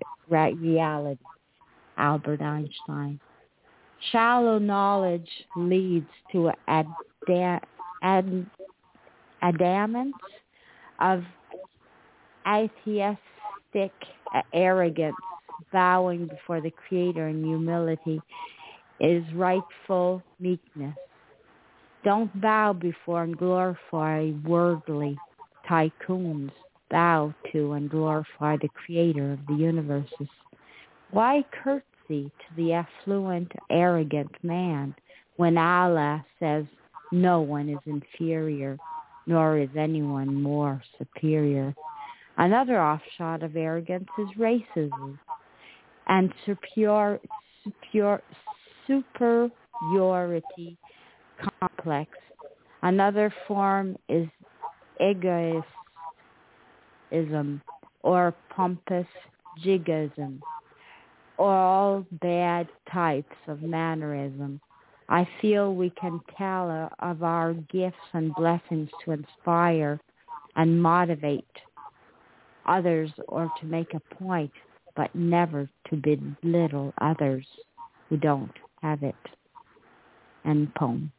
Albert Einstein. Shallow knowledge leads to adamants of atheistic arrogance. Bowing before the Creator in humility is rightful meekness. Don't bow before and glorify worldly tycoons. Bow to and glorify the Creator of the universes. Why curtsy to the affluent, arrogant man when Allah says no one is inferior, nor is anyone more superior? Another offshoot of arrogance is racism and superiority complex. Another form is egoism, or pompous jiggism, all bad types of mannerism. I feel we can tell of our gifts and blessings to inspire and motivate others or to make a point, but never to belittle others who don't have it. End poem.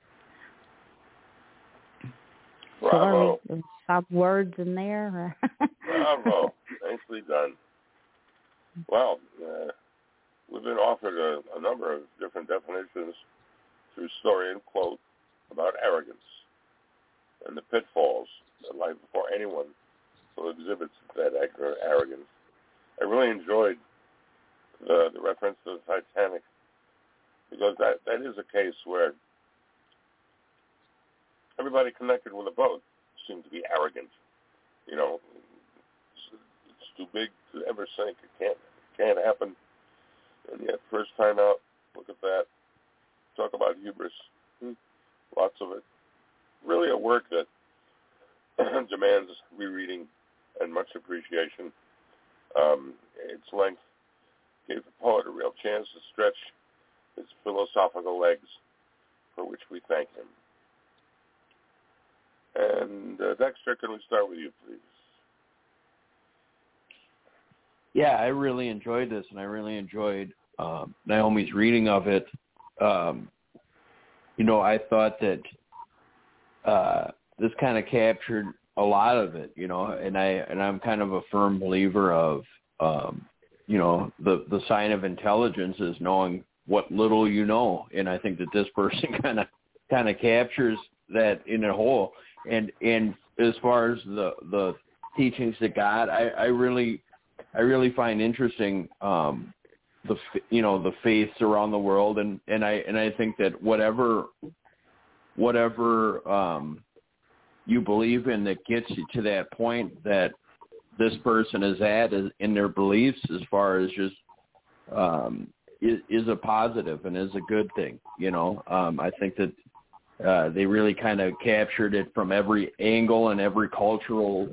Bravo. Sorry, there's some words in there. Bravo. Nicely done. Well, we've been offered a number of different definitions through story and quote about arrogance and the pitfalls that lie before anyone who exhibits that arrogance. I really enjoyed the reference to the Titanic, because that is a case where everybody connected with the boat seemed to be arrogant. You know, it's too big to ever sink. It can't happen. And yet, first time out, look at that. Talk about hubris. Lots of it. Really a work that demands rereading and much appreciation. Its length gave the poet a real chance to stretch his philosophical legs, for which we thank him. And Dexter, can we start with you, please? Yeah, I really enjoyed this, and I really enjoyed Naomi's reading of it. I thought that this kind of captured a lot of it, and I'm kind of a firm believer of, the sign of intelligence is knowing what little you know, and I think that this person kind of captures that in a whole. And as far as the teachings that God, I really find interesting the faiths around the world, and I think that whatever you believe in that gets you to that point that this person is at in their beliefs, as far as just is a positive and is a good thing. I think that they really kind of captured it from every angle and every cultural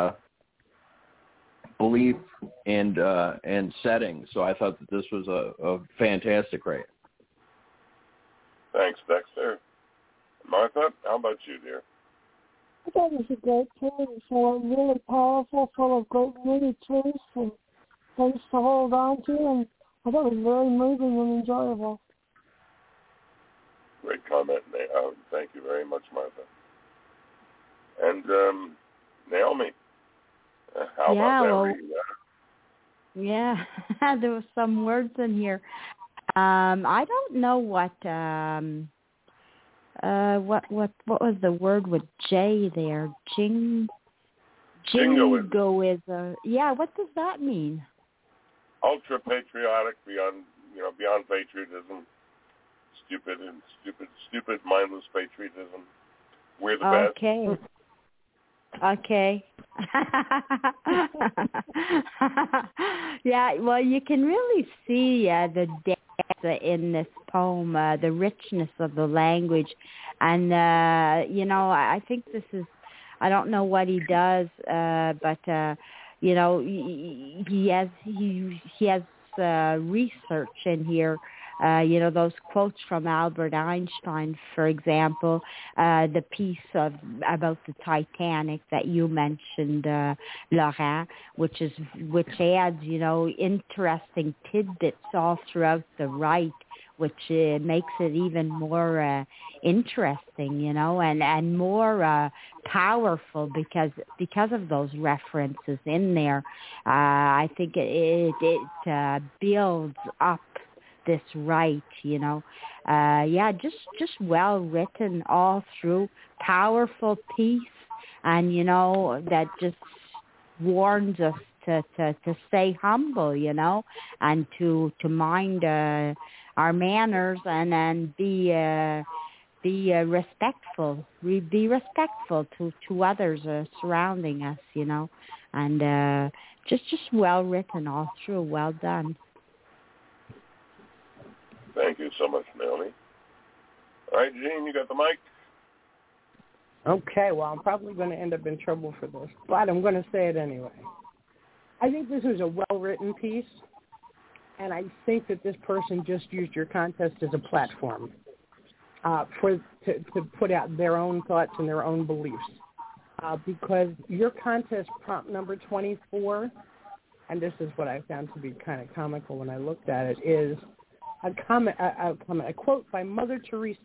belief and setting. So I thought that this was a fantastic write. Thanks, Dexter. Martha, how about you, dear? I thought it was a great poem, so really powerful, full of great many truths and things to hold on to, and I thought it was very moving and enjoyable. Great comment. Thank you very much, Martha. And Naomi, how about that reading? Yeah, there were some words in here. I don't know what was the word with J there? Jingoism. Yeah, what does that mean? Ultra patriotic, beyond patriotism. Stupid, mindless patriotism. We're the best. Okay. Yeah, well, you can really see the depth in this poem, the richness of the language. And, I think this is, I don't know what he does, but, he has research in here. Those quotes from Albert Einstein, for example, the piece about the Titanic that you mentioned, Laurent, which adds, interesting tidbits all throughout the right, which makes it even more interesting, and more powerful because of those references in there. I think it builds up this right, just well written all through, powerful piece, and that just warns us to stay humble, and to mind our manners, and then be respectful. Be respectful to others surrounding us, and just well written all through. Well done. Thank you so much, Naomi. All right, Gene, you got the mic? Okay, well, I'm probably going to end up in trouble for this, but I'm going to say it anyway. I think this was a well-written piece, and I think that this person just used your contest as a platform to put out their own thoughts and their own beliefs. Because your contest prompt number 24, and this is what I found to be kind of comical when I looked at it, is a quote by Mother Teresa.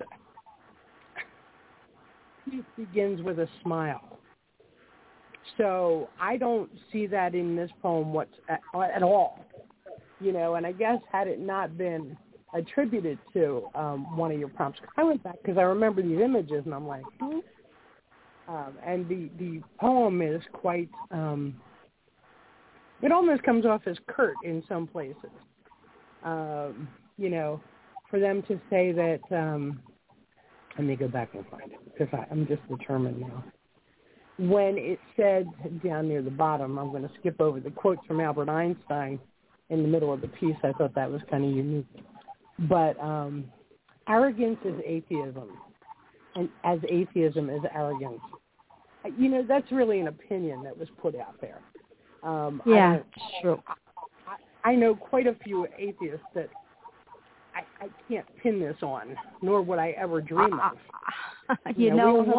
Peace begins with a smile. So I don't see that in this poem at all, and I guess had it not been attributed to one of your prompts, I went back because I remember these images and I'm like, and the poem is quite, it almost comes off as curt in some places, for them to say that, let me go back and find it because I'm just determined now. When it said down near the bottom, I'm going to skip over the quote from Albert Einstein in the middle of the piece. I thought that was kind of unique. But arrogance is atheism, and as atheism is arrogance. That's really an opinion that was put out there. Yeah, sure. I know quite a few atheists that I can't pin this on, nor would I ever dream of. Me.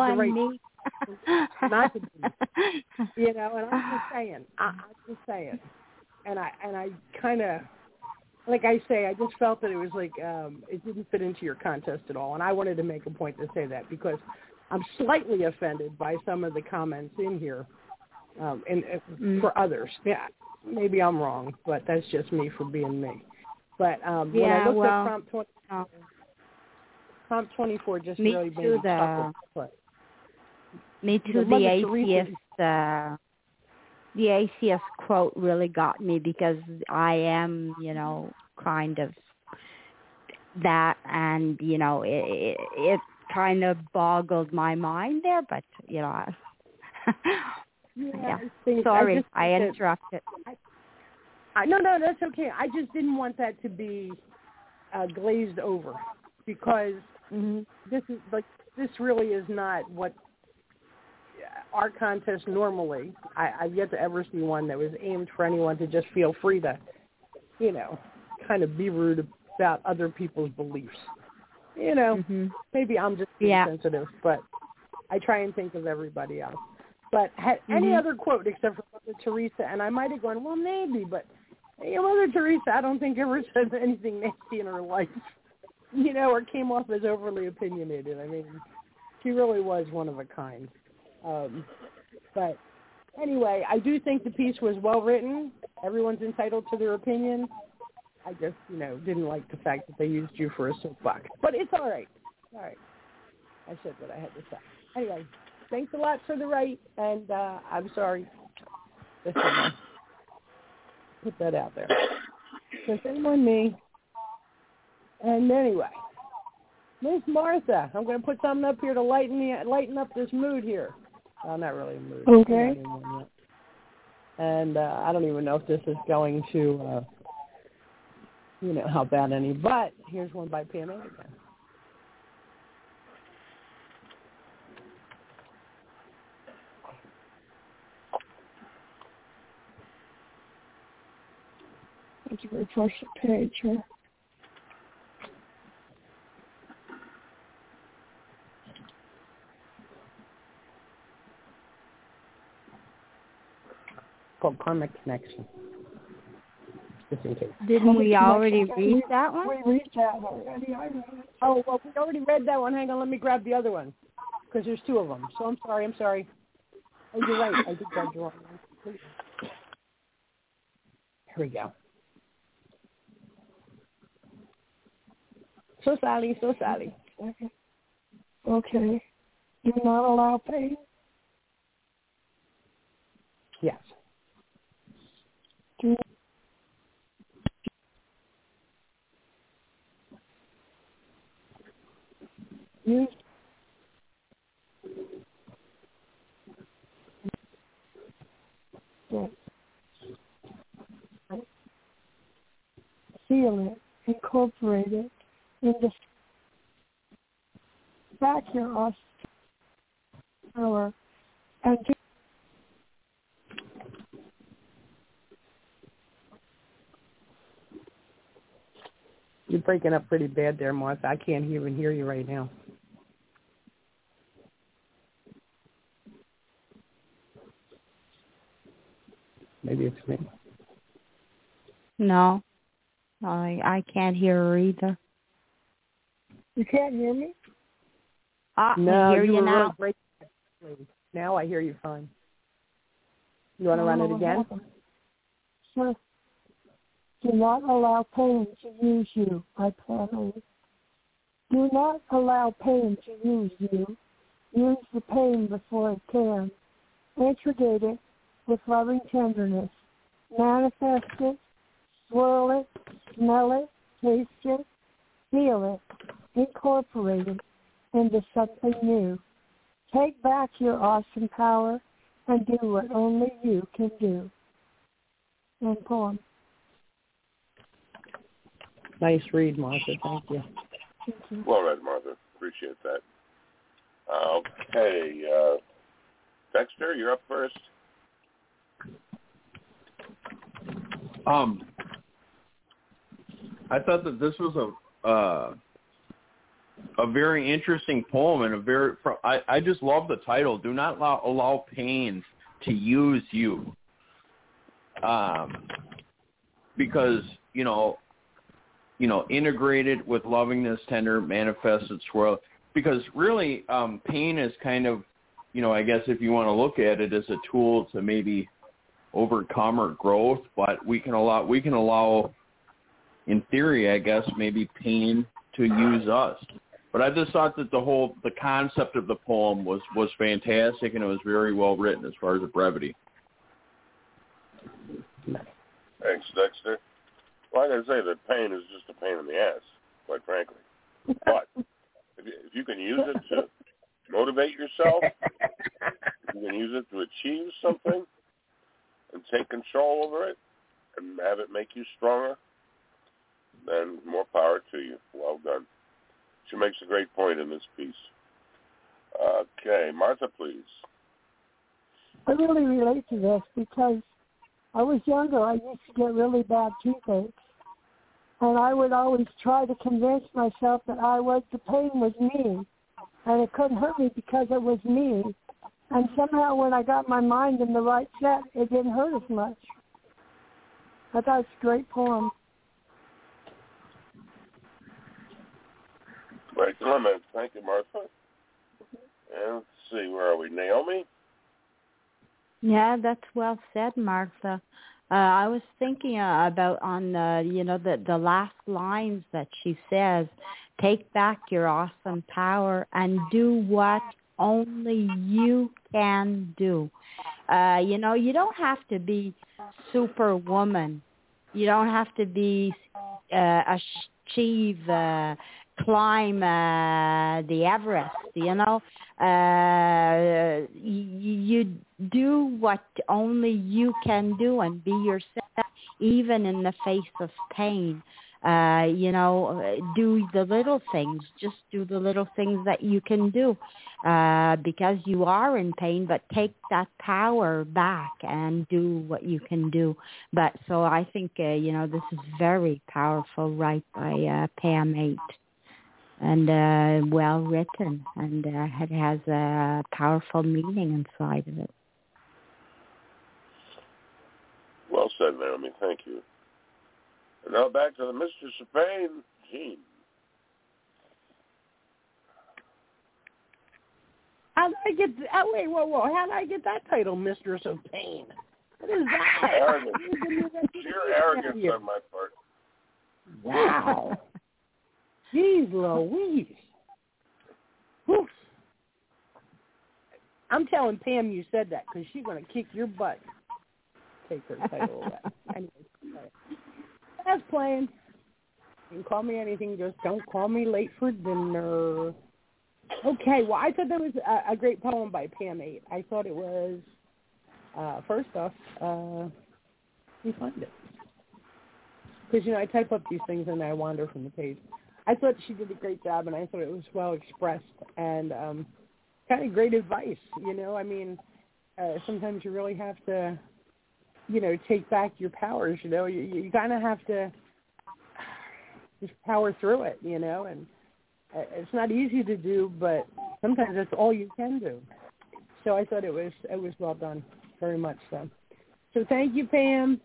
Not to be, and I'm just saying, and I kind of, like I say, I just felt that it was like it didn't fit into your contest at all, and I wanted to make a point to say that because I'm slightly offended by some of the comments in here, for others. Yeah, maybe I'm wrong, but that's just me for being me. But when I looked at prompt 24 just really made me chuckle. Me too. The atheist quote really got me because I am, kind of that, and it kind of boggled my mind there. But yeah. Sorry, I interrupted. No, that's okay. I just didn't want that to be glazed over because this really is not what our contest normally. I've yet to ever see one that was aimed for anyone to just feel free to, kind of be rude about other people's beliefs. Maybe I'm just being sensitive, but I try and think of everybody else. But any other quote except for Mother Teresa, and I might have gone, well, maybe, but Mother Teresa, I don't think ever said anything nasty in her life, or came off as overly opinionated. I mean, she really was one of a kind. But anyway, I do think the piece was well written. Everyone's entitled to their opinion. I just, didn't like the fact that they used you for a soapbox. But it's all right. All right. I said what I had to say. Anyway, thanks a lot for the right, and I'm sorry. Just put that out there. So shame on me. And anyway, Miss Martha, I'm going to put something up here to lighten up this mood here. Not really a mood. Okay. And I don't even know if this is going to, help out any. But here's one by Pam again. Let's refresh the page here. Called Karmic Connection. Just in case. Didn't we already read that one? We read that already. I read it. Oh, well, we already read that one. Hang on, let me grab the other one because there's two of them. So I'm sorry. Oh, you're right. I did grab the wrong one. Here we go. So Sally. Okay. Do not allow pain? Yes. Do use seal it, incorporate it into back your power and You're breaking up pretty bad there, Martha. I can't even hear you right now. Maybe it's me. No, I can't hear her either. You can't hear me? No, I hear you were now. really breaking. Now I hear you fine. You want to run it again? Sure. Do not allow pain to use you, I plan. Do not allow pain to use you. Use the pain before it can. Integrate it with loving tenderness. Manifest it, swirl it, smell it, taste it, feel it, incorporate it into something new. Take back your awesome power and do what only you can do. End poem. Nice read, Martha. Thank you. Thank you. Well read, Martha. Appreciate that. Okay. Dexter, you're up first. I thought that this was a very interesting poem and I just love the title. Do not allow pain to use you, because integrated with lovingness, tender, manifested, swirl. Because really, pain is kind of, I guess if you want to look at it as a tool to maybe overcome or growth, but we can allow, in theory, I guess, maybe pain to use us. But I just thought that the concept of the poem was fantastic, and it was very well written as far as the brevity. Thanks, Dexter. Like I say, that pain is just a pain in the ass, quite frankly. But if you can use it to motivate yourself, if you can use it to achieve something and take control over it and have it make you stronger, then more power to you. Well done. She makes a great point in this piece. Okay, Martha, please. I really relate to this because I was younger. I used to get really bad toothaches. And I would always try to convince myself that the pain was me. And it couldn't hurt me because it was me. And somehow when I got my mind in the right set, it didn't hurt as much. I thought it's a great poem. Great comment. Thank you, Martha. And let's see, where are we? Naomi? Yeah, that's well said, Martha. I was thinking about on the last lines that she says, take back your awesome power and do what only you can do. You don't have to be superwoman. You don't have to be climb the Everest, you do what only you can do and be yourself, even in the face of pain. Do the little things. Just do the little things that you can do because you are in pain, but take that power back and do what you can do. But so I think, this is very powerful, right, by Pam 8. And well written, and it has a powerful meaning inside of it. Well said, Naomi. Thank you. And now back to the Mistress of Pain, Jean. How did I get? Wait, whoa! How did I get that title, Mistress of Pain? What is that? Arrogance. Sheer arrogance on my part. Wow. Jeez Louise. Whew. I'm telling Pam you said that because she's going to kick your butt. Take her title away. Anyway, that's playing. You can call me anything, just don't call me late for dinner. Okay, well, I thought that was a great poem by Pam 8. I thought it was, first off, let me find it. Because, I type up these things and I wander from the page. I thought she did a great job, and I thought it was well expressed and kind of great advice. Sometimes you really have to, take back your powers. You kind of have to just power through it, you know. And it's not easy to do, but sometimes that's all you can do. So I thought it was well done, very much so. So thank you, Pam.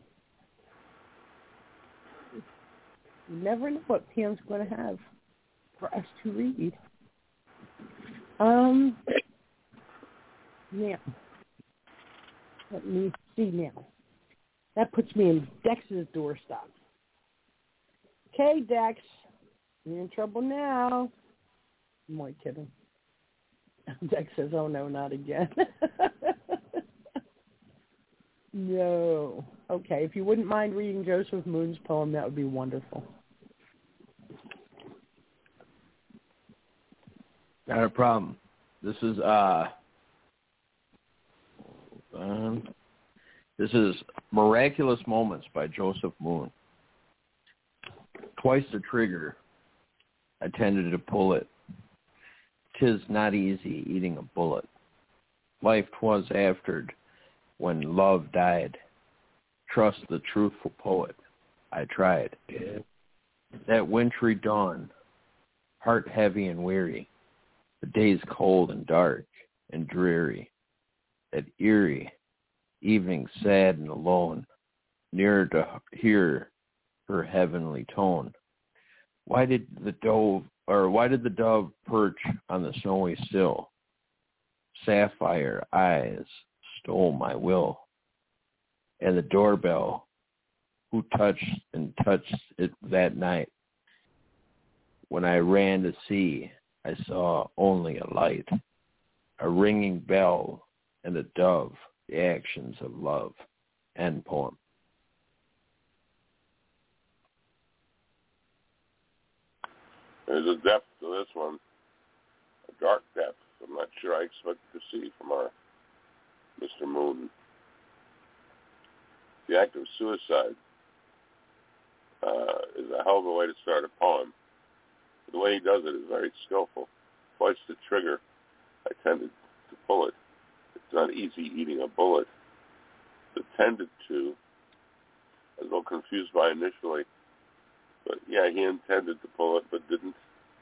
You never know what Pam's going to have for us to read. Now, let me see now. That puts me in Dex's doorstop. Okay, Dex, you're in trouble now. I'm only kidding. Dex says, oh, no, not again. No. Okay, if you wouldn't mind reading Joseph Moon's poem, that would be wonderful. Not a problem. This is Miraculous Moments by Joseph Moon. Twice the trigger, I tended to pull it. 'Tis not easy eating a bullet. Life 'twas aftered when love died. Trust the truthful poet. I tried. That wintry dawn, heart heavy and weary, the days cold and dark and dreary, that eerie evening sad and alone, nearer to hear her heavenly tone. Why did the dove perch on the snowy sill? Sapphire eyes stole my will. And the doorbell, who touched it that night? When I ran to see, I saw only a light, a ringing bell, and a dove, the actions of love. End poem. There's a depth to this one, a dark depth I'm not sure I expected to see from our Mr. Moon. The act of suicide is a hell of a way to start a poem. The way he does it is very skillful. Twice the trigger, I tended to pull it. It's not easy eating a bullet. The tended to, I was a little confused by initially, but yeah, he intended to pull it, but didn't.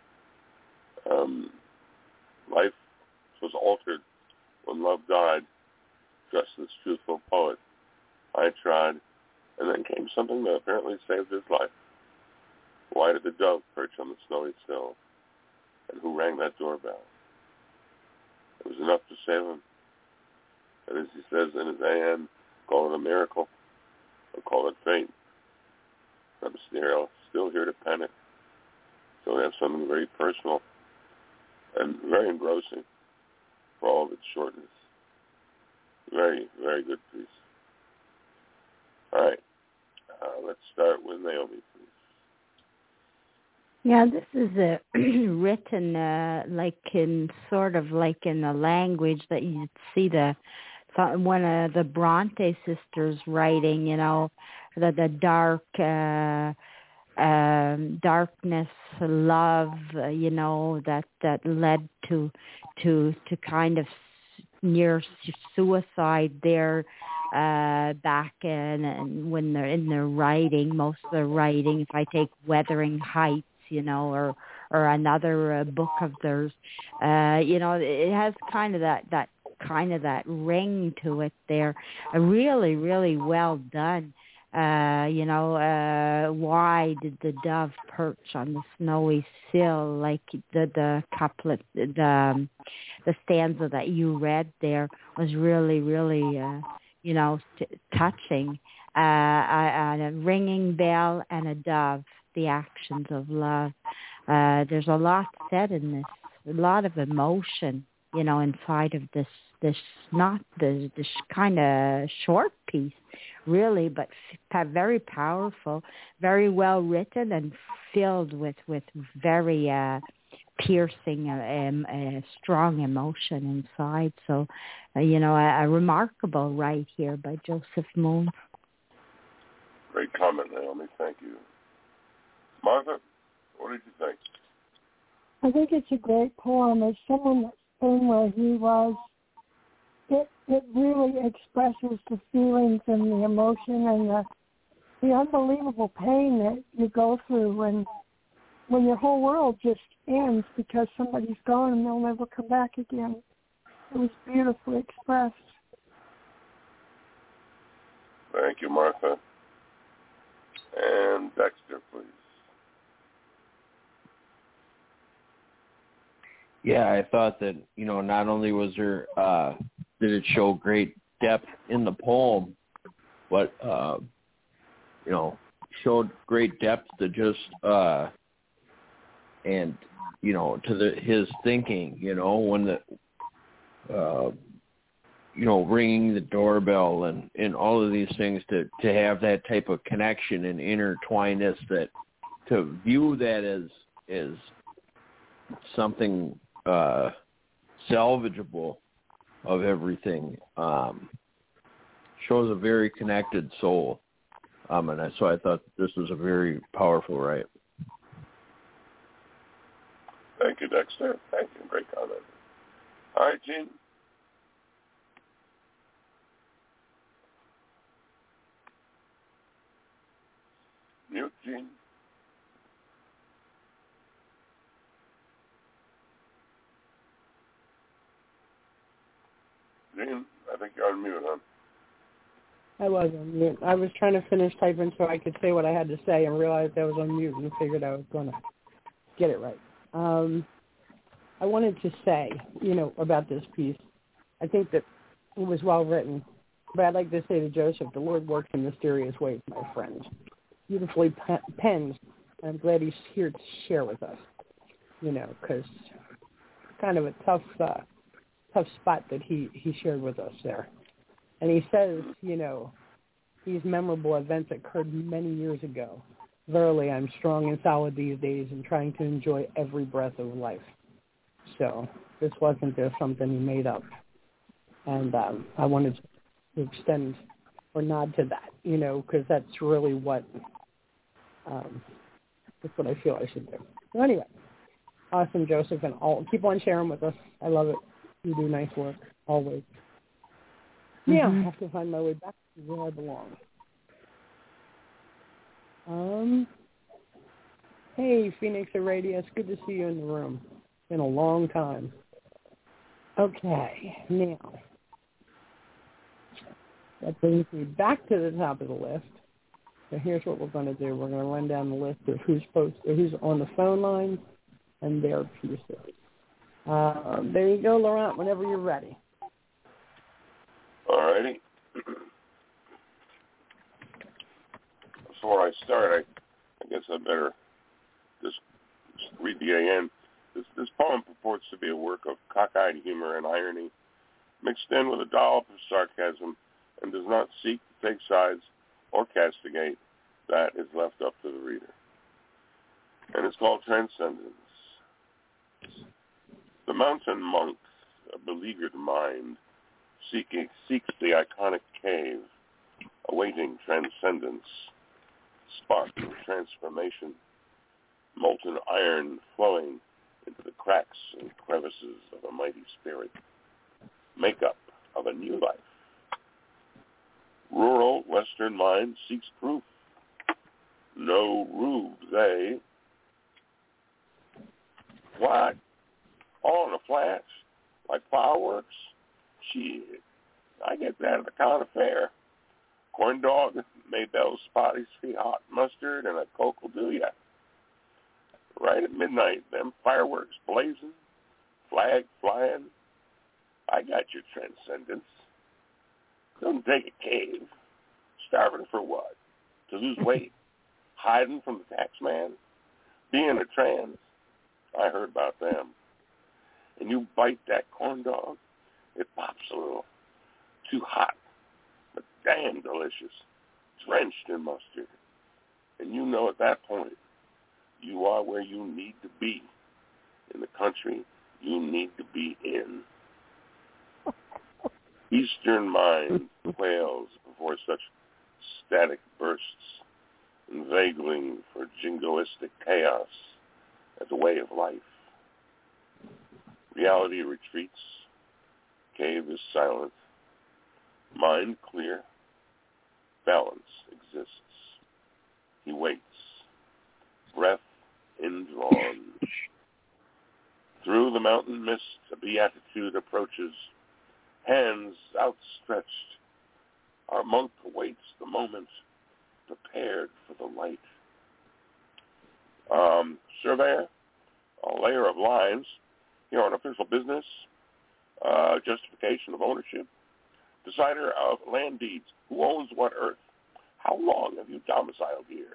Life was altered when love died. Just this truthful poet. I tried, and then came something that apparently saved his life. Why did the dove perch on the snowy sill? And who rang that doorbell? It was enough to save him. And as he says in his AM, call it a miracle or call it fate. I'm still here to pen it. So we have something very personal and very engrossing for all of its shortness. Very, very good piece. All right. Let's start with Naomi, please. Yeah, this is written like in a language that you'd see one of the Bronte sisters writing, you know, the dark darkness, love, you know, that led to kind of near suicide there back in when they're in their writing, most of their writing. If I take Wuthering Heights, you know, or another book of theirs, you know, it has kind of that ring to it there. Really, really well done. You know, why did the dove perch on the snowy sill? Like the couplet, the stanza that you read there was really, really, you know, touching. A ringing bell and a dove, the actions of love. There's a lot said in this, a lot of emotion, you know, inside of this kind of short piece, really, but very powerful, very well written, and filled with very piercing, strong emotion inside. So, you know, a remarkable write here by Joseph Moon. Great comment, Naomi. Thank you. Martha, what did you think? I think it's a great poem. As someone that's been where he was, it really expresses the feelings and the emotion and the unbelievable pain that you go through when when your whole world just ends because somebody's gone and they'll never come back again. It was beautifully expressed. Thank you, Martha. And Dexter, please. Yeah, I thought that, not only was there, did it show great depth in the poem, but, showed great depth to just, and, to his thinking, when the, ringing the doorbell and all of these things to have that type of connection and intertwinedness, that to view that as something salvageable of everything shows a very connected soul. So I thought this was a very powerful write. Thank you, Dexter. Thank you. Great comment. All right, Gene. Mute, Gene. Gene, I think you're on mute, huh? I was on mute. I was trying to finish typing so I could say what I had to say and realized I was on mute and figured I was going to get it right. I wanted to say, about this piece, I think that it was well written. But I'd like to say to Joseph, the Lord works in mysterious ways, my friend. Beautifully penned. I'm glad he's here to share with us, because kind of a tough spot that he shared with us there. And he says, these memorable events occurred many years ago. Verily, I'm strong and solid these days and trying to enjoy every breath of life. So this wasn't just something he made up. And I wanted to extend or nod to that, because that's really what I feel I should do. So anyway, awesome, Joseph, and keep on sharing with us. I love it. You do nice work, always. Yeah, I have to find my way back to where I belong. Hey, Phoenix Irradius, good to see you in the room. It's been a long time. Okay, now, that brings me back to the top of the list. So here's what we're going to do. We're going to run down the list of who's on the phone line and their pieces. There you go, Laurent, whenever you're ready. All righty. Before I start, I guess I better just read the AN. This poem purports to be a work of cockeyed humor and irony, mixed in with a dollop of sarcasm, and does not seek to take sides or castigate. That is left up to the reader. And it's called Transcendence. The mountain monk, a beleaguered mind, seeks the iconic cave, awaiting transcendence, sparkling transformation, molten iron flowing into the cracks and crevices of a mighty spirit, makeup of a new life. Rural Western mind seeks proof. No rubes, eh? What? All in a flash? Like fireworks? Shit. I get that at the county fair. Corn dog, Maybell's Spotty Sweet Hot Mustard, and a Coke will do ya. Right at midnight, them fireworks blazing, flag flying. I got your transcendence. Don't take a cave. Starving for what? To lose weight? Hiding from the tax man? Being a trans? I heard about them. And you bite that corn dog, it pops a little. Too hot, but damn delicious. Drenched in mustard. And you know at that point, you are where you need to be. In the country you need to be in. Eastern mind quails before such static bursts, inveigling for jingoistic chaos as a way of life. Reality retreats. Cave is silent. Mind clear. Balance exists. He waits. Breath indrawn. Through the mountain mist, a beatitude approaches, hands outstretched. Our monk awaits the moment, prepared for the light. Surveyor, a layer of lines here on official business, justification of ownership, decider of land deeds, who owns what earth, how long have you domiciled here?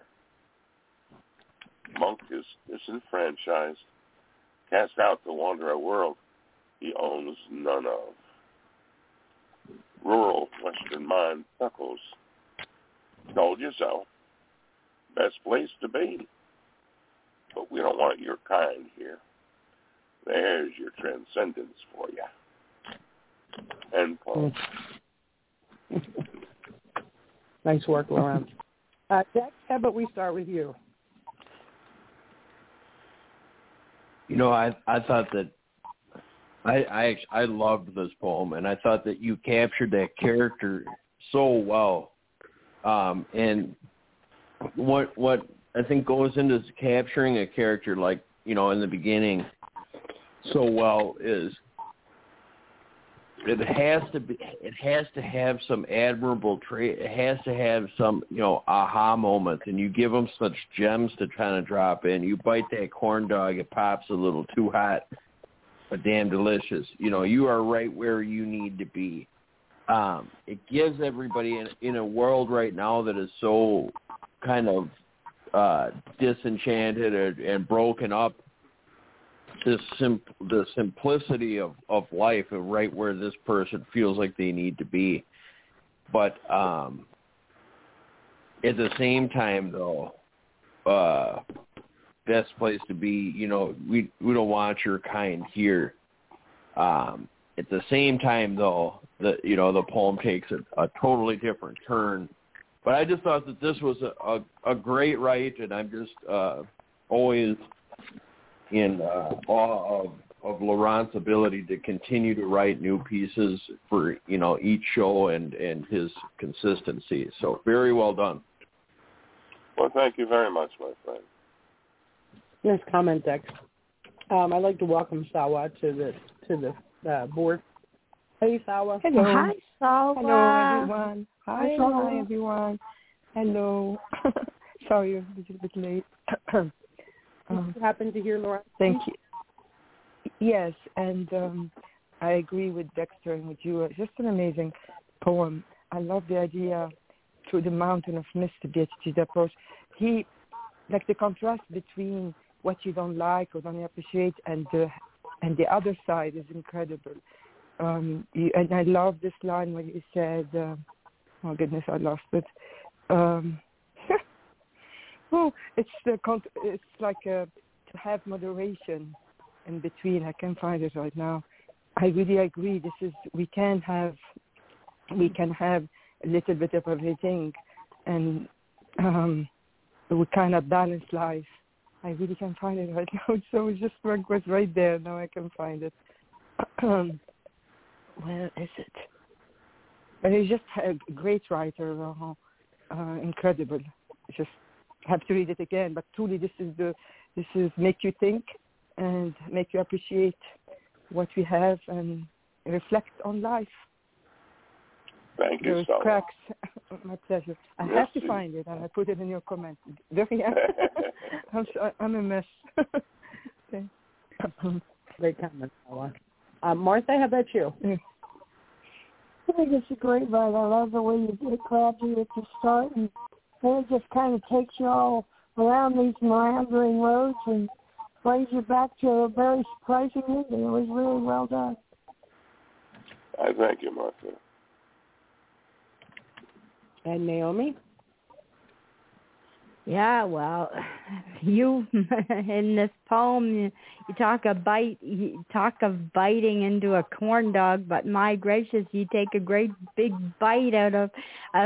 Monk is disenfranchised, cast out to wander a world he owns none of. Rural Western mind chuckles. Told you so. Best place to be. But we don't want your kind here. There's your transcendence for you. End quote. Nice work, Laurent. Dex, how about we start with you? You know, I thought that I loved this poem, and I thought that you captured that character so well. And what I think goes into capturing a character, like, you know, in the beginning so well, is it has to have some admirable trait. It has to have some, you know, aha moments, and you give them such gems to kind of drop in. You bite that corn dog, it pops a little too hot, but damn delicious. You know, you are right where you need to be. It gives everybody in a world right now that is so kind of disenchanted and broken up, the simplicity of life and right where this person feels like they need to be. But at the same time, though, best place to be, you know, we don't want your kind here. At the same time, though, the poem takes a totally different turn. But I just thought that this was a great write, and I'm just always in awe of Laurent's ability to continue to write new pieces for, you know, each show and his consistency. So very well done. Well, thank you very much, my friend. Nice comment, Dex. I'd like to welcome Sawa to the board. Hey, Sawa. Hello. Hi, Sawa. Hello, everyone. Hi, everyone. Hello. Sorry, I'm a little bit late. Did you happen to hear Laurent? Thank you. Yes, and I agree with Dexter and with you. It's just an amazing poem. I love the idea through the mountain of mist, the beatitude approach. He, like the contrast between what you don't like or don't appreciate and the other side is incredible. And I love this line where you said, oh goodness, I lost it. Oh, it's like to have moderation in between. I can't find it right now. I really agree. We can have a little bit of everything, and we kind of balance life. I really can't find it right now. So it just was right there. Now I can find it. Where is it? But he's just a great writer. Incredible. Just have to read it again. But truly, this is make you think and make you appreciate what we have and reflect on life. Thank you There's so cracks. My pleasure. I have to find it, and I put it in your comment. I'm a mess. Okay. Great comment, Sawa. Martha, how about you? I think it's a great write. I love the way it grabs you at the start, and then it just kind of takes you all around these meandering roads and brings you back to a very surprising ending. It was really well done. I thank you, Martha. And Naomi? Yeah, well, you in this poem, you talk of biting into a corn dog, but my gracious, you take a great big bite out of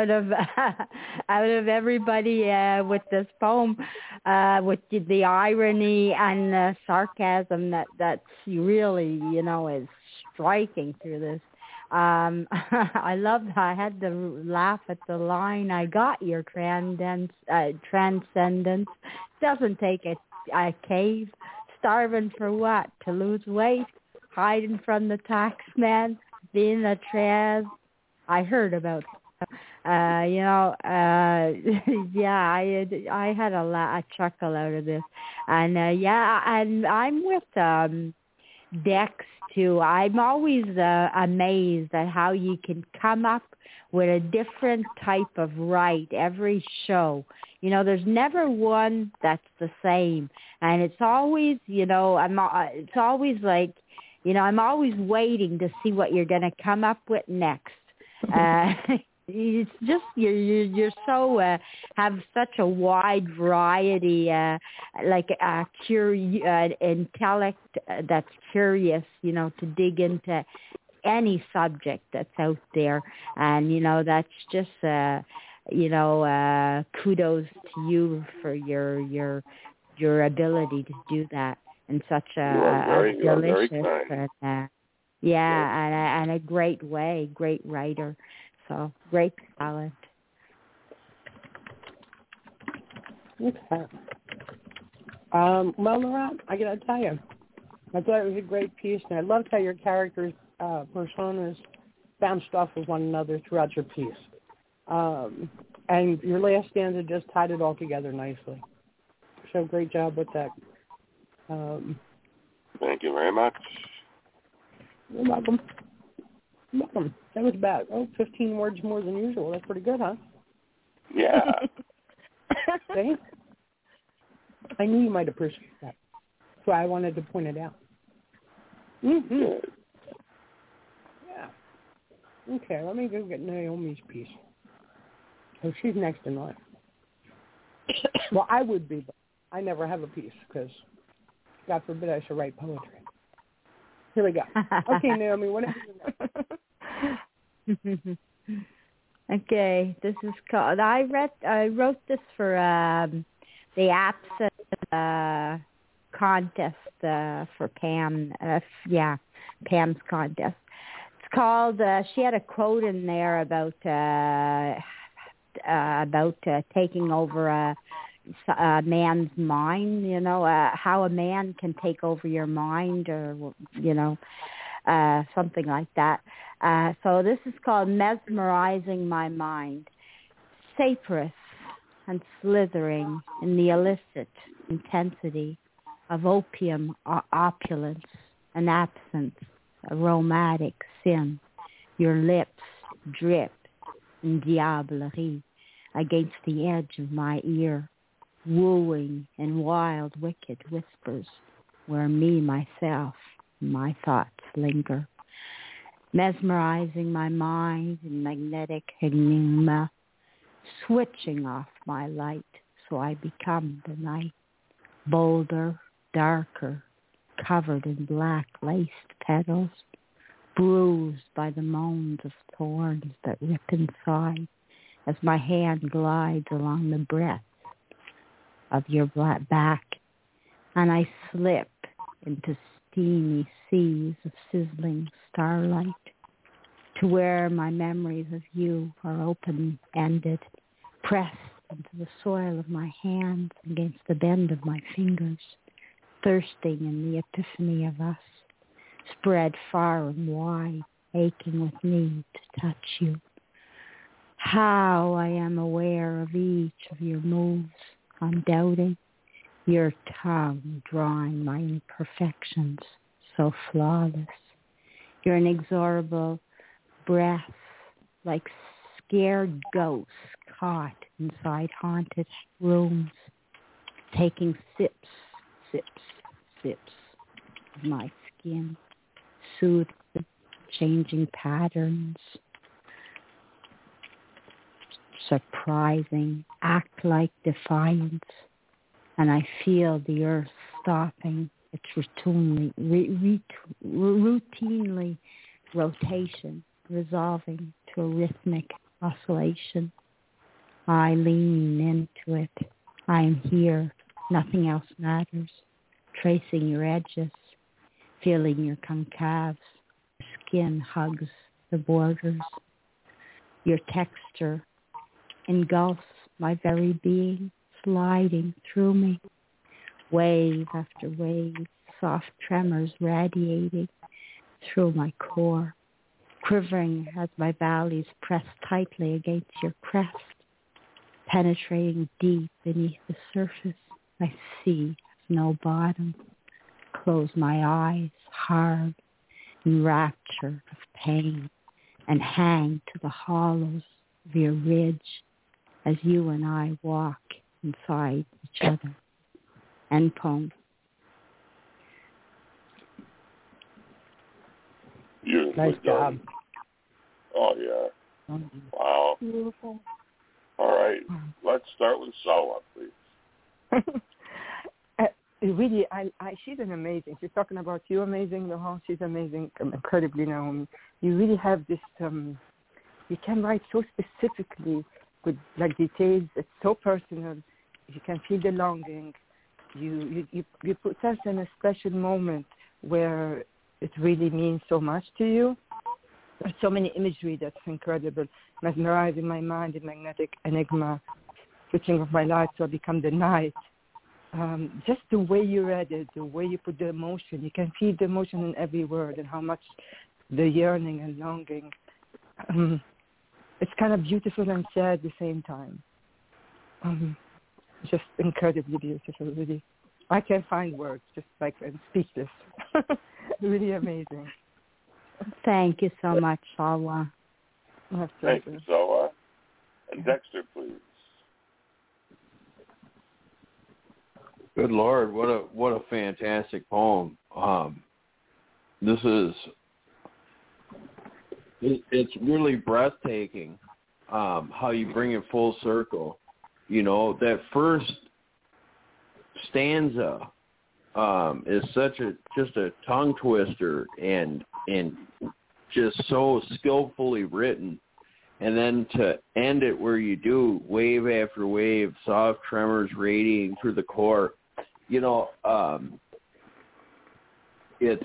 everybody with this poem, with the irony and the sarcasm that's really, you know, is striking through this. I had to laugh at the line, I got your transcendence. Doesn't take a a cave, starving for what? To lose weight, hiding from the tax man, being a trans. I heard about yeah, I had a chuckle out of this, and and I'm with Dex too. I'm always amazed at how you can come up with a different type of write every show. You know, there's never one that's the same, and it's always, it's always like, I'm always waiting to see what you're going to come up with next. It's just you're so have such a wide variety, like a intellect that's curious, to dig into any subject that's out there, and that's just kudos to you for your ability to do that in such a delicious and a great way, great writer. So great talent. Okay. Well, Laurent, I got to tell you, I thought it was a great piece, and I loved how your characters' personas bounced off of one another throughout your piece. And your last stanza just tied it all together nicely. So great job with that. Thank you very much. You're welcome. That was about 15 words more than usual. That's pretty good, huh? Yeah. See? I knew you might appreciate that. So I wanted to point it out. Mm-hmm. Yeah. Okay, let me go get Naomi's piece. Oh, she's next in line. Well, I would be, but I never have a piece because, God forbid, I should write poetry. Here we go. Okay, Naomi, whatever you know. Okay, this is called. I wrote this for the APSA contest for Pam. Pam's contest. It's called. She had a quote in there about taking over a man's mind. How a man can take over your mind, or something like that. So this is called Mesmerizing My Mind. Saprous and slithering in the illicit intensity of opium opulence and absence, aromatic sin. Your lips drip in diablerie against the edge of my ear, wooing in wild, wicked whispers where me, myself, my thoughts linger. Mesmerizing my mind in magnetic enigma, switching off my light so I become the night, bolder, darker, covered in black laced petals, bruised by the moans of thorns that rip inside as my hand glides along the breadth of your black back, and I slip into steamy seas of sizzling starlight to where my memories of you are open-ended, pressed into the soil of my hands against the bend of my fingers, thirsting in the epiphany of us, spread far and wide, aching with need to touch you. How I am aware of each of your moves, undoubting, your tongue drawing my imperfections so flawless, your inexorable breath like scared ghosts caught inside haunted rooms, taking sips of my skin, soothed with changing patterns, surprising, act like defiance, and I feel the earth stopping its routinely rotation, resolving to a rhythmic oscillation. I lean into it. I am here. Nothing else matters. Tracing your edges, feeling your concaves. Skin hugs the borders. Your texture engulfs my very being, sliding through me. wave after wave, soft tremors radiating through my core, quivering as my valleys press tightly against your crest, penetrating deep beneath the surface. I see no bottom. Close my eyes hard in rapture of pain and hang to the hollows of your ridge as you and I walk inside each other. End poem. Beautifully Nice job. done. Oh, yeah. Wow. Beautiful. All right. Let's start with Sawa, please. Really, she's an amazing. She's talking about you amazing, Laurent. She's amazing, incredibly, Naomi. You really have this. You can write so specifically with like details. It's so personal. You can feel the longing. You put us in a special moment where it really means so much to you. There's so many imagery that's incredible, mesmerizing my mind in magnetic enigma, switching of my light so I become the night. Just the way you read it, the way you put the emotion, you can feel the emotion in every word and how much the yearning and longing. It's kind of beautiful and sad at the same time. Just incredibly beautiful, really. I can't find words, just like I'm speechless. Really amazing. Thank you so much, Sawa. Thank you, Sawa. And Dexter, please. Good Lord, what a fantastic poem. It's really breathtaking how you bring it full circle. You know, that first stanza is just a tongue twister and just so skillfully written. And then to end it where you do, wave after wave, soft tremors radiating through the core. You know, it's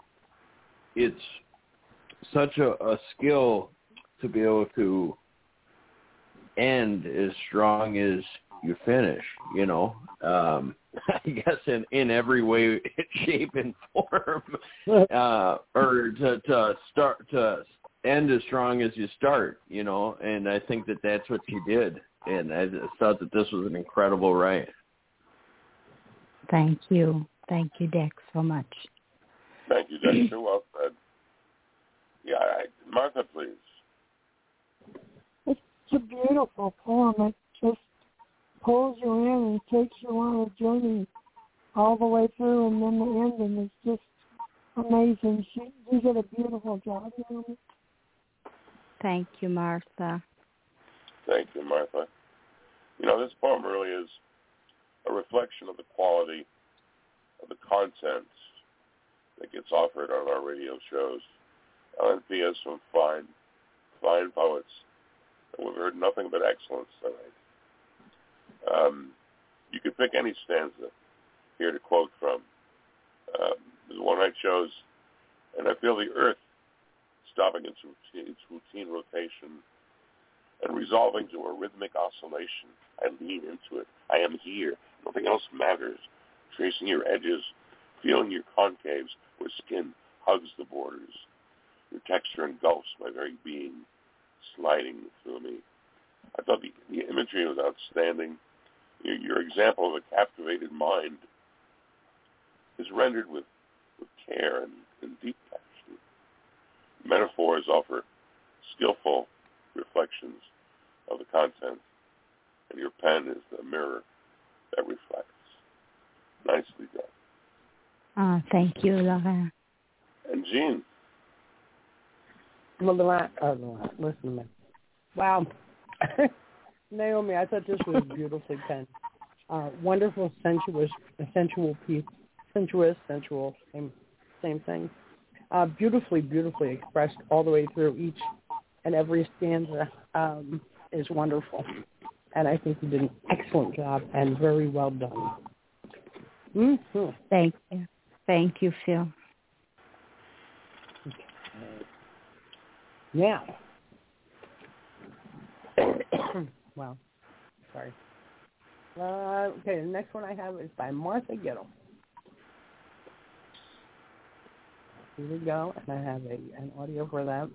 such a skill to be able to end as strong as you finish, you know. I guess in every way, shape, and form, or to start to end as strong as you start, you know. And I think that's what you did, and I just thought that this was an incredible write. Thank you, Dex, so much. Thank you, Dexter. Well said. Yeah, Martha, please. It's a beautiful poem. It just pulls you in and takes you on a journey all the way through, and then the ending is just amazing. You did a beautiful job, Naomi. Thank you, Martha. Thank you, Martha. You know, this poem really is a reflection of the quality of the content that gets offered on our radio shows. LNP has some fine poets, and we've heard nothing but excellence tonight. You could pick any stanza here to quote from. The one I chose, and I feel the earth stopping its routine rotation and resolving to a rhythmic oscillation. I lean into it. I am here. Nothing else matters. Tracing your edges, feeling your concaves where skin hugs the borders. Your texture engulfs my very being, sliding through me. I thought the imagery was outstanding. Your example of a captivated mind is rendered with care and deep passion. Metaphors offer skillful reflections of the content, and your pen is the mirror that reflects. Nicely done. Thank you, Laurent. And Jean. Well, Laurent, listen to me. Wow. Naomi, I thought this was beautifully penned. Wonderful, sensual piece. Sensual, same thing. Beautifully expressed all the way through. Each and every stanza is wonderful. And I think you did an excellent job and very well done. Mm-hmm. Thank you, Phil. Okay. Now, wow, sorry. Okay, the next one I have is by Martha Gettle. Here we go, and I have an audio for that.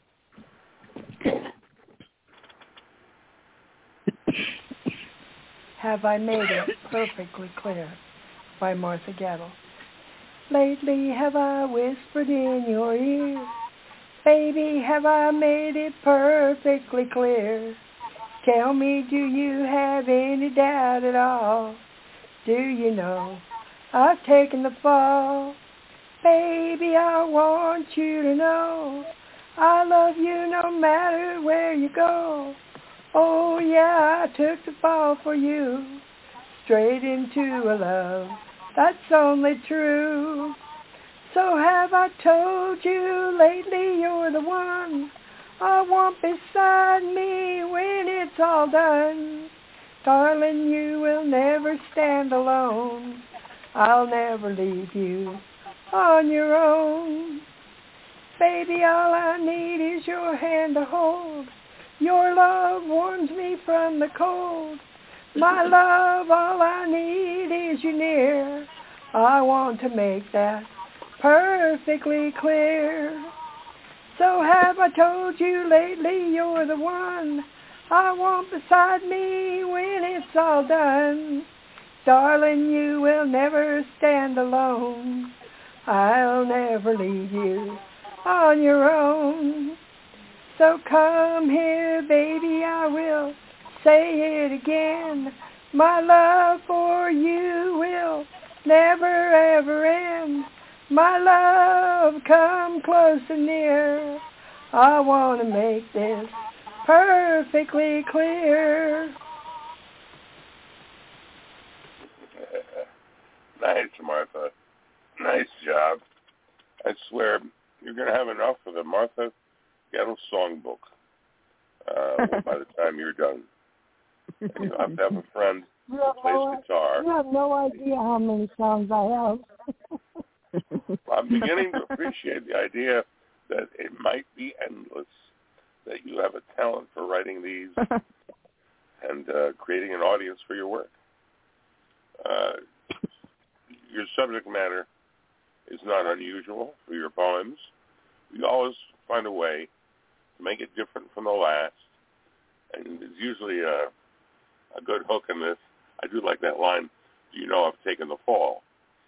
Have I Made It Perfectly Clear by Martha Gettle. Lately have I whispered in your ear, baby, have I made it perfectly clear? Tell me, do you have any doubt at all? Do you know I've taken the fall? Baby, I want you to know I love you no matter where you go. Oh yeah, I took the fall for you, straight into a love that's only true. So have I told you lately you're the one I want beside me when it's all done. Darling, you will never stand alone. I'll never leave you on your own. Baby, all I need is your hand to hold. Your love warms me from the cold. My love, all I need is you near. I want to make that perfectly clear. So have I told you lately you're the one I want beside me when it's all done. Darling, you will never stand alone. I'll never leave you on your own. So come here, baby, I will say it again. My love for you will never ever end. My love, come close and near. I want to make this perfectly clear. Nice, Martha. Nice job. I swear, you're going to have enough of the Martha Gettle songbook by the time you're done. And you'll have to have a friend who plays guitar. You have no idea how many songs I have. I'm beginning to appreciate the idea that it might be endless, that you have a talent for writing these and creating an audience for your work. Your subject matter is not unusual for your poems. You always find a way to make it different from the last, and there's usually a good hook in this. I do like that line, do you know I've taken the fall?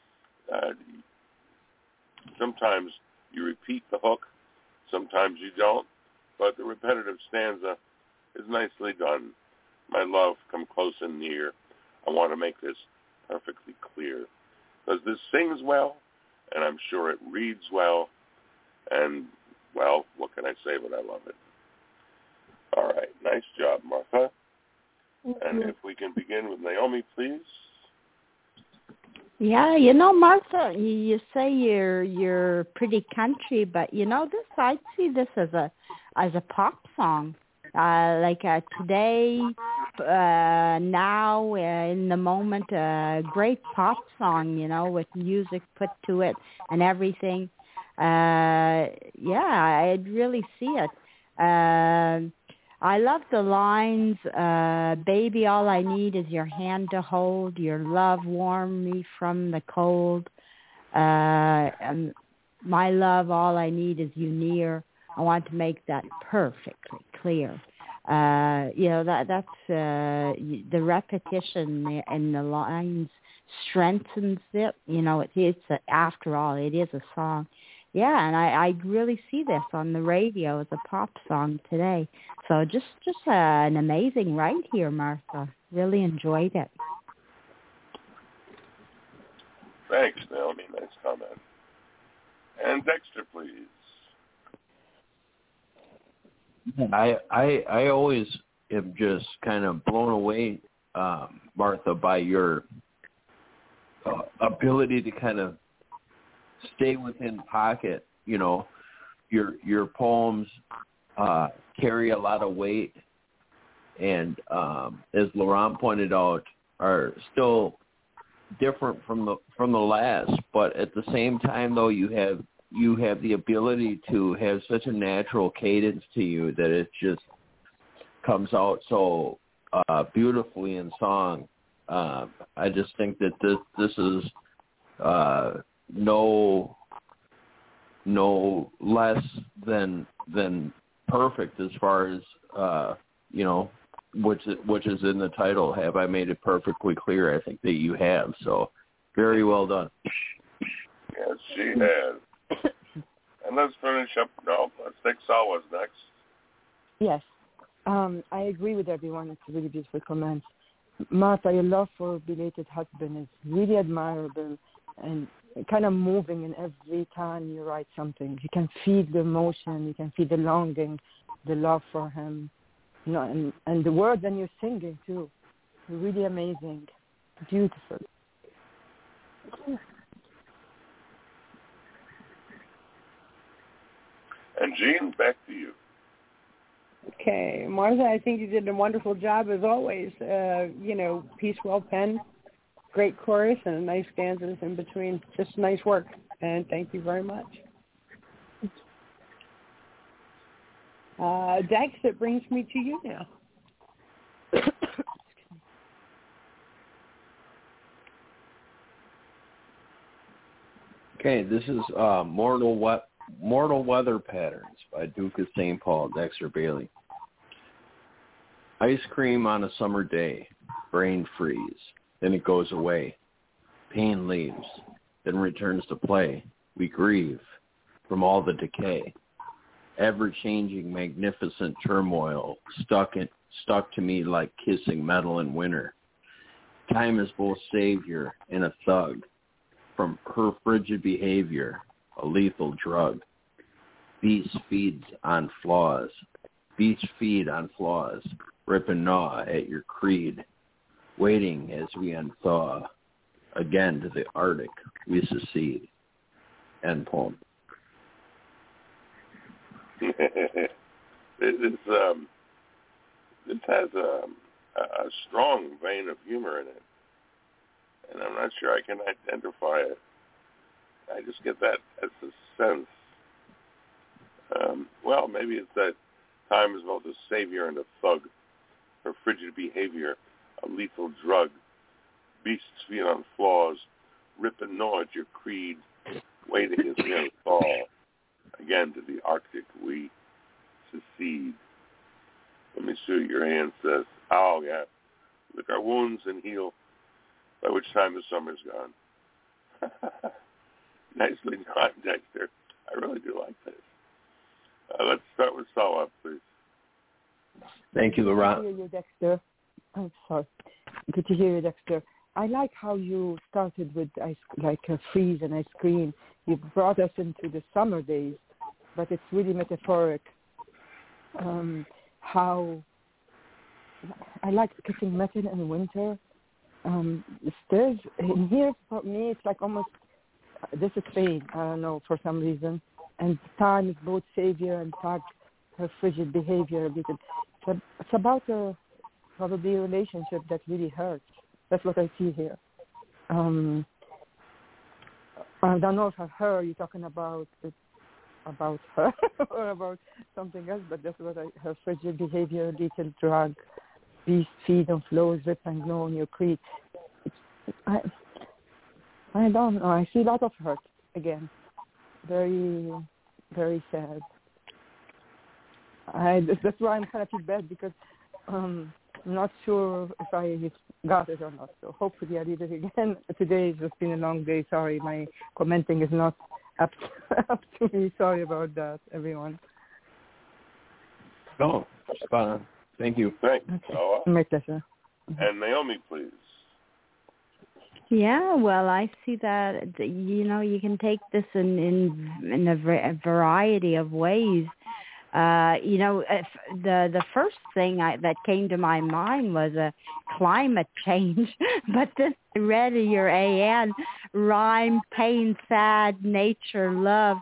Sometimes you repeat the hook, sometimes you don't, but the repetitive stanza is nicely done. My love, come close and near. I want to make this perfectly clear. Because this sings well, and I'm sure it reads well, and, well, what can I say but I love it. All right, nice job, Martha. And if we can begin with Naomi, please. Yeah, Martha, you say you're pretty country, but this, I see this as a pop song. Today, now, in the moment, a great pop song, with music put to it and everything. I'd really see it. I love the lines, baby, all I need is your hand to hold, your love warm me from the cold. And my love, all I need is you near. I want to make that perfectly clear. That's the repetition in the lines strengthens it. After all, it is a song. Yeah, and I really see this on the radio as a pop song today. So just an amazing write here, Martha. Really enjoyed it. Thanks, Naomi. Nice comment. And Dexter, please. I always am just kind of blown away, Martha, by your ability to kind of stay within pocket. Your poems carry a lot of weight, and as Laurent pointed out, are still different from the last. But at the same time, though, you have the ability to have such a natural cadence to you that it just comes out so beautifully in song. I just think that this is no less than perfect as far as which is in the title. Have I made it perfectly clear? I think that you have. So very well done. Yes, she has. And let's finish up. No, let's take Salwa's next. Yes. I agree with everyone. It's a really beautiful comment. Martha, your love for belated husband is really admirable and kind of moving in every time you write something. You can feel the emotion, you can feel the longing, the love for him, and the words and you're singing too. Really amazing, beautiful. And Jean, back to you. Okay, Martha, I think you did a wonderful job as always. Piece well penned, great chorus, and nice stanzas in between. Just nice work, and thank you very much. Dex, it brings me to you now. Okay, this is Mortal Weather Patterns by Duke of St. Paul, Dexter Bailey. Ice cream on a summer day, brain freeze, then it goes away. Pain leaves, then returns to play. We grieve from all the decay. Ever-changing, magnificent turmoil stuck to me like kissing metal in winter. Time is both savior and a thug. From her frigid behavior, a lethal drug. Beasts feed on flaws. Rip and gnaw at your creed. Waiting as we unthaw. Again to the Arctic we secede. End poem. This has a strong vein of humor in it, and I'm not sure I can identify it. I just get that as a sense. Maybe it's that time is both a savior and a thug. Her frigid behavior, a lethal drug. Beasts feed on flaws, rip and gnaw at your creed. Waiting as we unthaw. Again to the Arctic we secede. Let me see what your hand says. Oh, yeah. Lick our wounds and heal, by which time the summer's gone. Nicely done, Dexter. I really do like this. Let's start with Sawa, please. Thank you, Laurent. Good to hear you, Dexter. I'm sorry. Good to hear you, Dexter. I like how you started with a freeze and ice cream. You brought us into the summer days, but it's really metaphoric. How I like kissing metal in winter. There's in here for me, it's like almost this is pain. I don't know, for some reason. And time is both savior and thug. Her frigid behavior. It's about probably a relationship that really hurts. That's what I see here. I don't know if her you're talking about her or about something else, but that's what her frigid behavior, little drug, beast feed on flows, rip and gnaw on your creed. I don't know. I see a lot of hurt again. Very, very sad. That's why I'm kind of feel bad because I'm not sure if I got it or not. So hopefully I read it again. Today has just been a long day. Sorry, my commenting is not up to me. Sorry about that, everyone. No, spot on. Thank you. Thanks. Okay. My pleasure. And Naomi, please. Yeah, well, I see that, you can take this in a variety of ways. The first thing that came to my mind was a climate change, but then I read your AN rhyme, pain, sad, nature, love.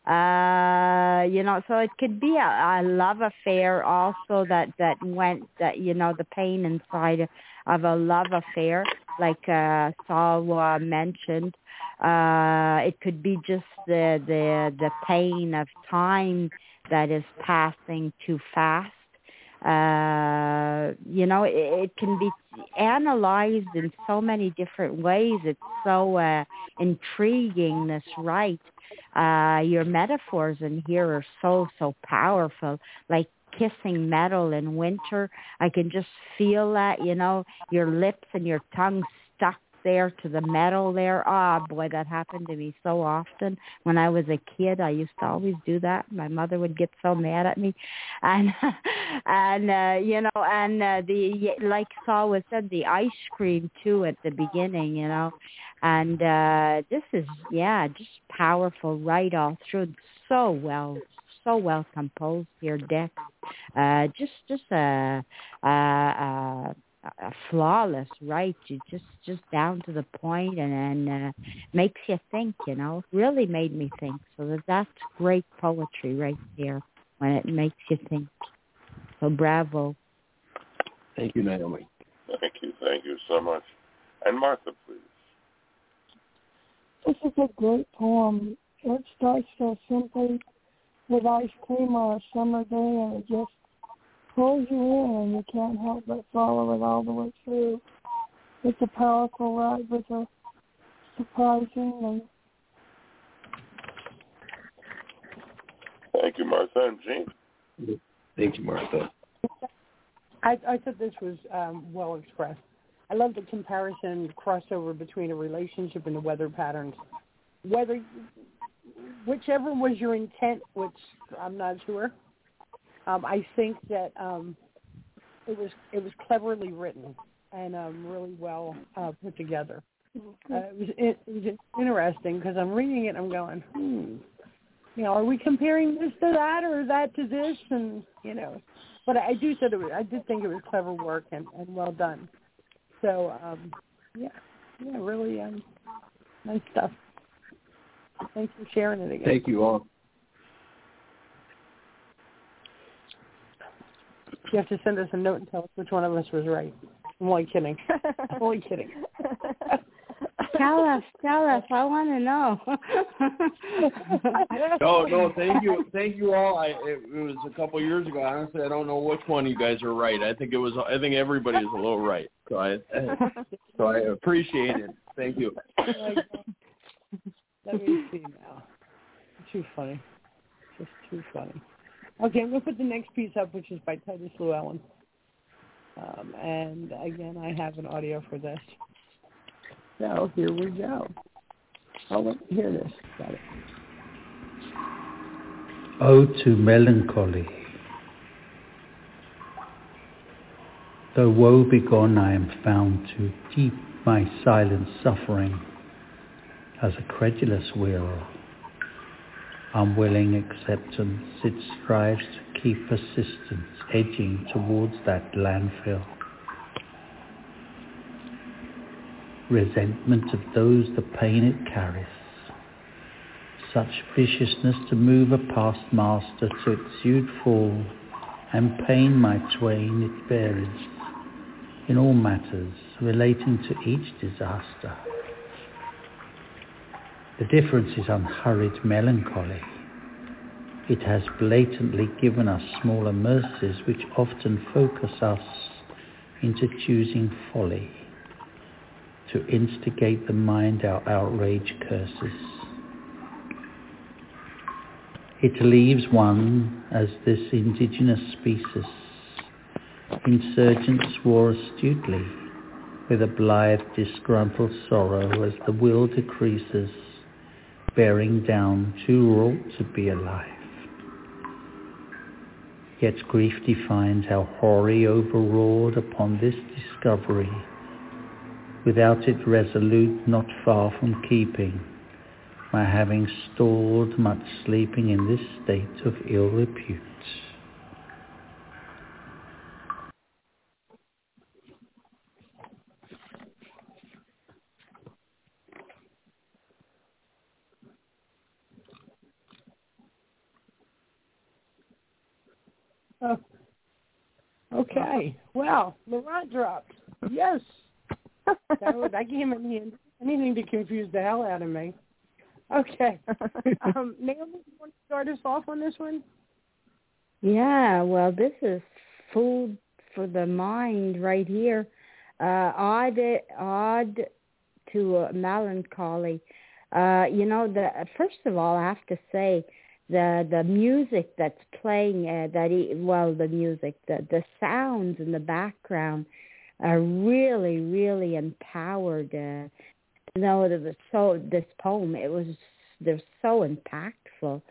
So it could be a love affair also that the pain inside of a love affair, like Salwa mentioned. It could be just the pain of time that is passing too fast. it can be analyzed in so many different ways. It's so intriguing, this rite. Your metaphors in here are so powerful, like kissing metal in winter. I can just feel that, your lips and your tongue stuck there to the metal there. Oh boy, that happened to me so often when I was a kid. I used to always do that. My mother would get so mad at me, and the, like Saul was said, the ice cream too at the beginning, and this is just powerful right all through. So well composed here, Dex. Just a flawless, right? You just down to the point, and makes you think. Really made me think. So that's great poetry right there when it makes you think. So bravo. Thank you, Naomi. Thank you so much. And Martha, please. This is a great poem. It starts so simply with ice cream on a summer day, and it just pulls you in, and you can't help but follow it all the way through. It's a powerful ride with a surprising. Thank you, Martha. And Gene? Thank you, Martha. I thought this was well expressed. I love the comparison, crossover between a relationship and the weather patterns. Whichever was your intent, which I'm not sure, I think that it was cleverly written and really well put together. It was interesting because I'm reading it and I'm going, are we comparing this to that or that to this? And but I did think it was clever work and well done. So really nice stuff. Thanks for sharing it again. Thank you all. You have to send us a note and tell us which one of us was right. I'm only kidding. Tell us. I want to know. No, thank you all. It was a couple years ago. Honestly, I don't know which one of you guys are right. I think everybody is a little right. So I appreciate it. Thank you. Let me see now. Too funny. Just too funny. Okay, I'm going to put the next piece up, which is by Titus Llewellyn. And again, I have an audio for this. So here we go. Oh, let me hear this. Got it. Ode to Melancholy. Though woe begone, I am found to keep my silent suffering as a credulous will. Unwilling acceptance, it strives to keep persistence, edging towards that landfill. Resentment of those the pain it carries. Such viciousness to move a past master to exude fall, and pain my twain it varies in all matters relating to each disaster. The difference is unhurried melancholy. It has blatantly given us smaller mercies which often focus us into choosing folly. To instigate the mind our outrage curses. It leaves one as this indigenous species. Insurgents war astutely with a blithe disgruntled sorrow as the will decreases, bearing down too wrought to be alive. Yet grief defines how hoary overwrought upon this discovery, without it resolute not far from keeping, my having stored much sleeping in this state of ill repute. Okay. Well, Laurent dropped. Yes. That came in anything to confuse the hell out of me. Okay. Naomi, you want to start us off on this one? Yeah, well, this is food for the mind right here. Odd to melancholy. First of all, I have to say the music that's playing, the sounds in the background are really, really empowered. This poem, they're so impactful.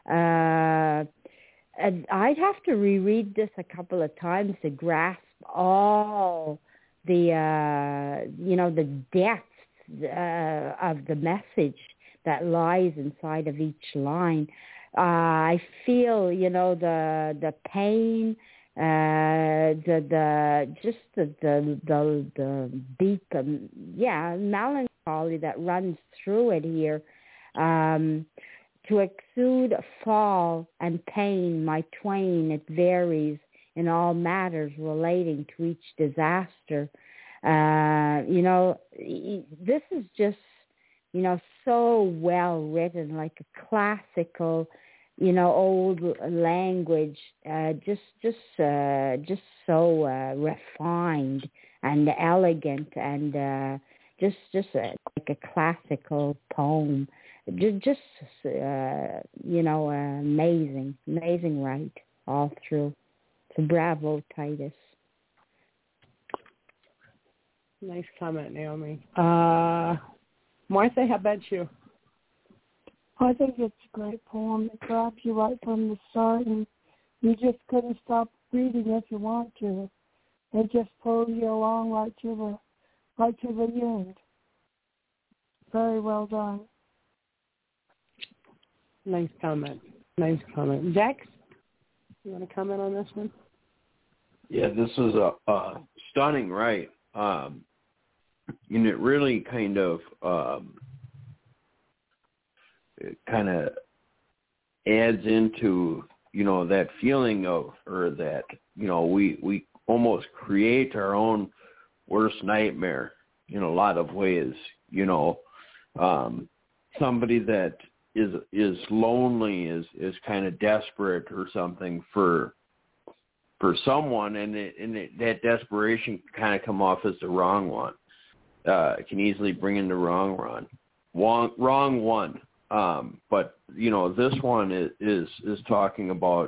And I'd have to reread this a couple of times to grasp all the depth of the message that lies inside of each line. I feel, the pain, the deep, melancholy that runs through it here. To exude fall and pain, my twain, it varies in all matters relating to each disaster. This is just, so well written, like a classical, old language, just so refined and elegant, and just like a classical poem. Just amazing right all through. So bravo, Titus. Nice comment, Naomi. Martha, how about you? I think it's a great poem. It grabs you right from the start, and you just couldn't stop reading if you want to. It just pulls you along right to the end. Very well done. Nice comment. Jax, you want to comment on this one? Yeah, this is a stunning write. And it really kind of adds into, that feeling of, or that, we almost create our own worst nightmare in a lot of ways. Somebody that is lonely is kind of desperate or something for someone, and that desperation can kind of come off as the wrong one. It can easily bring in the wrong one. But this one is talking about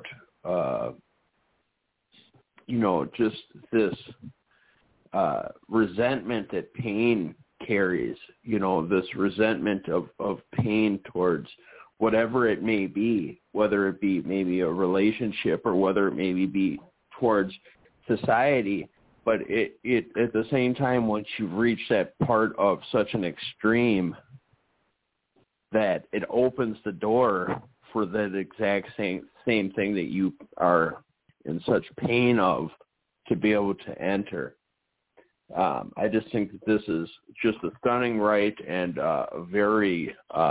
just this resentment that pain carries. This resentment of pain towards whatever it may be, whether it be maybe a relationship or whether it maybe be towards society. But it at the same time, once you've reached that part of such an extreme, that it opens the door for that exact same thing that you are in such pain of to be able to enter. I just think that this is just a stunning write and a very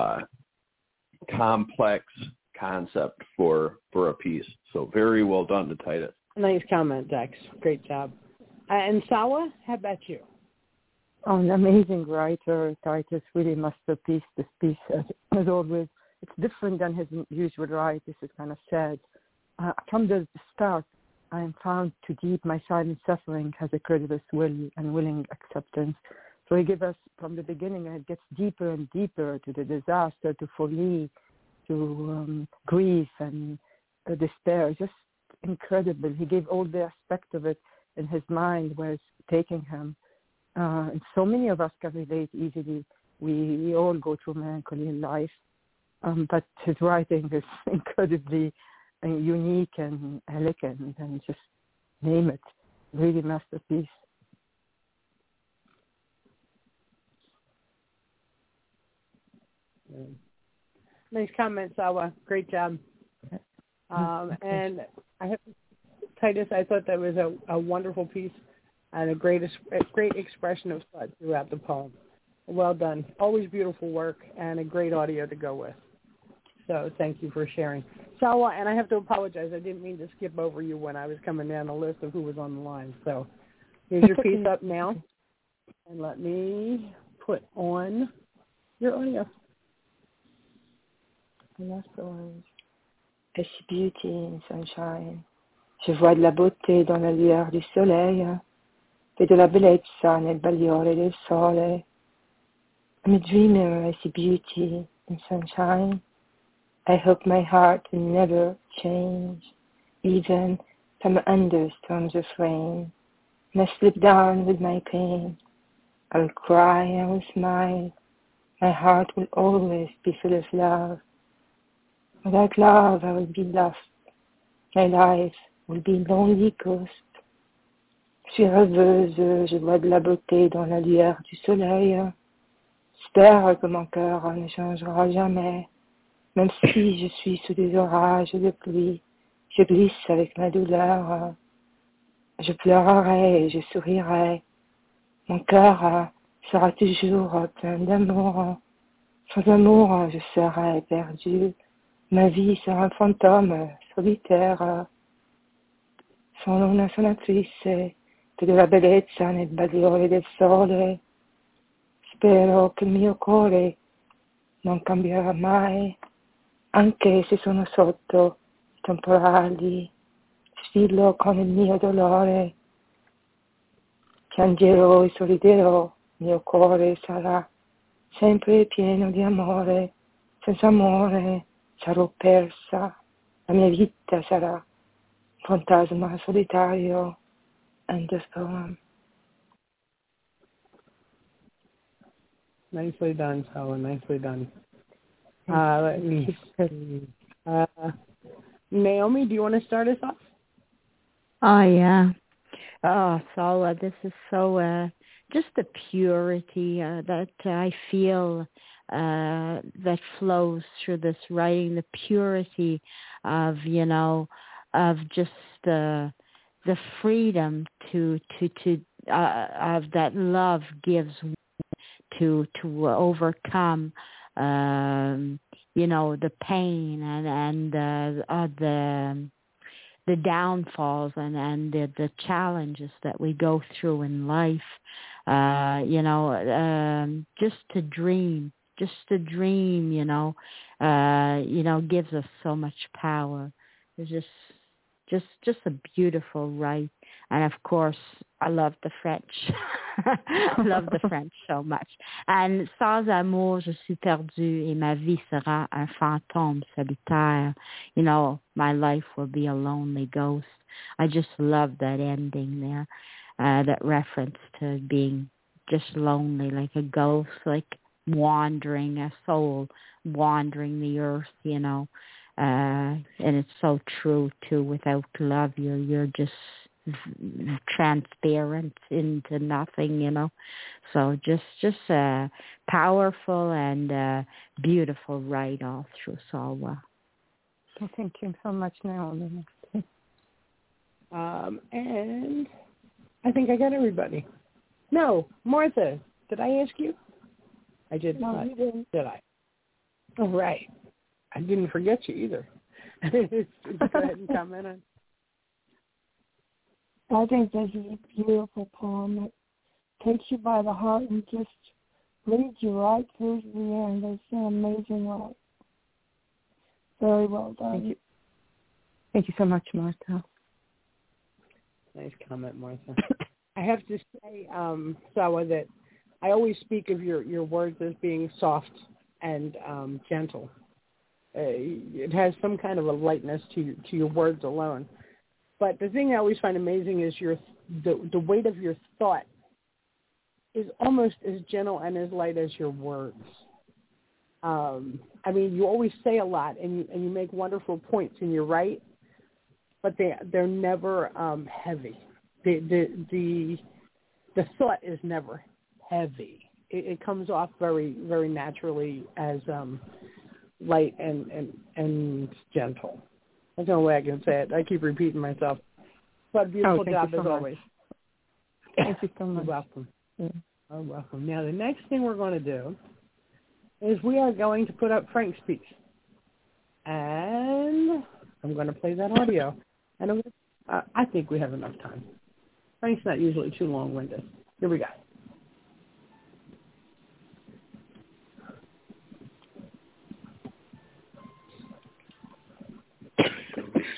complex concept for a piece. So very well done to Titus. Nice comment, Dex. Great job. And Sawa, how about you? Oh, an amazing writer, Titus. Really masterpiece. This piece, as always, it's different than his usual write. This is kind of sad. From the start, I am found too deep. My silent suffering has a credible will and willing acceptance. So he gives us from the beginning, and it gets deeper and deeper to the disaster, to folly, to grief and despair. Just incredible. He gave all the aspect of it in his mind where it's taking him. And so many of us can relate easily. We all go through melancholy in life. But his writing is incredibly unique and elegant, and just name it. Really masterpiece. Nice comment, Sawa. Great job. And Titus, I thought that was a wonderful piece and a great expression of thought throughout the poem. Well done. Always beautiful work and a great audio to go with. So thank you for sharing. Sawa, and I have to apologize. I didn't mean to skip over you when I was coming down the list of who was on the line. So here's your piece up now. And let me put on your audio. Lost orange. I see beauty in sunshine. Je vois de la beauté dans la lueur du soleil, vedo la bellezza nel bagliore del sole. I'm a dreamer, I see beauty in sunshine. I hope my heart will never change, even from under storms of rain. And I slip down with my pain. I will cry, I will smile. My heart will always be full of love. Without love, I will be lost. My life will be lonely ghost. Je suis rêveuse, je vois de la beauté dans la lueur du soleil. J'espère que mon cœur ne changera jamais. Même si je suis sous des orages de pluie, je glisse avec ma douleur. Je pleurerai et je sourirai. Mon cœur sera toujours plein d'amour. Sans amour, je serai perdue. Ma vie sera un fantôme solitaire. Sono una sonatrice, vedo la bellezza nel bagliore del sole. Spero che il mio cuore non cambierà mai, anche se sono sotto i temporali. Sfillo con il mio dolore. Piangerò e sorriderò, il mio cuore sarà sempre pieno di amore. Senza amore sarò persa, la mia vita sarà un fantasma solitario. End of poem. Nicely done, Sala. Nicely done. Let me see. Naomi, do you want to start us off? Oh, yeah. Oh, Sala, this is so, just the purity that I feel that flows through this writing, the purity of, of just the freedom to of that love gives to overcome the pain and the downfalls and the challenges that we go through in life. Just to dream, gives us so much power. It's just a beautiful write. And of course, I love the French. I love the French so much. And sans amour, je suis perdue et ma vie sera un fantôme solitaire. My life will be a lonely ghost. I just love that ending there, that reference to being just lonely, like a ghost, like wandering, a soul wandering the earth, and it's so true too. Without love, you're just transparent into nothing, So just powerful and beautiful write all through Salwa. Well, thank you so much, Naomi. And I think I got everybody. No, Martha, did I ask you? I did No, not. you didn't. Did I? All right. I didn't forget you either. Go ahead and comment on. I think this is a beautiful poem that takes you by the heart and just leads you right through to the end. It's an amazing write. Very well done. Thank you. Thank you so much, Martha. Nice comment, Martha. I have to say, Sawa, that I always speak of your words as being soft and gentle. It has some kind of a lightness to your words alone. But the thing I always find amazing is the weight of your thought is almost as gentle and as light as your words. You always say a lot and you make wonderful points and you're right, but they're never heavy. The thought is never heavy. It comes off very, very naturally as light and gentle. That's the only way I can say it. I keep repeating myself. But beautiful job as always. Thank you so much. You're welcome. Yeah. You're welcome. Now, the next thing we're going to do is we are going to put up Frank's piece. And I'm going to play that audio. And I think we have enough time. Frank's not usually too long-winded. Here we go.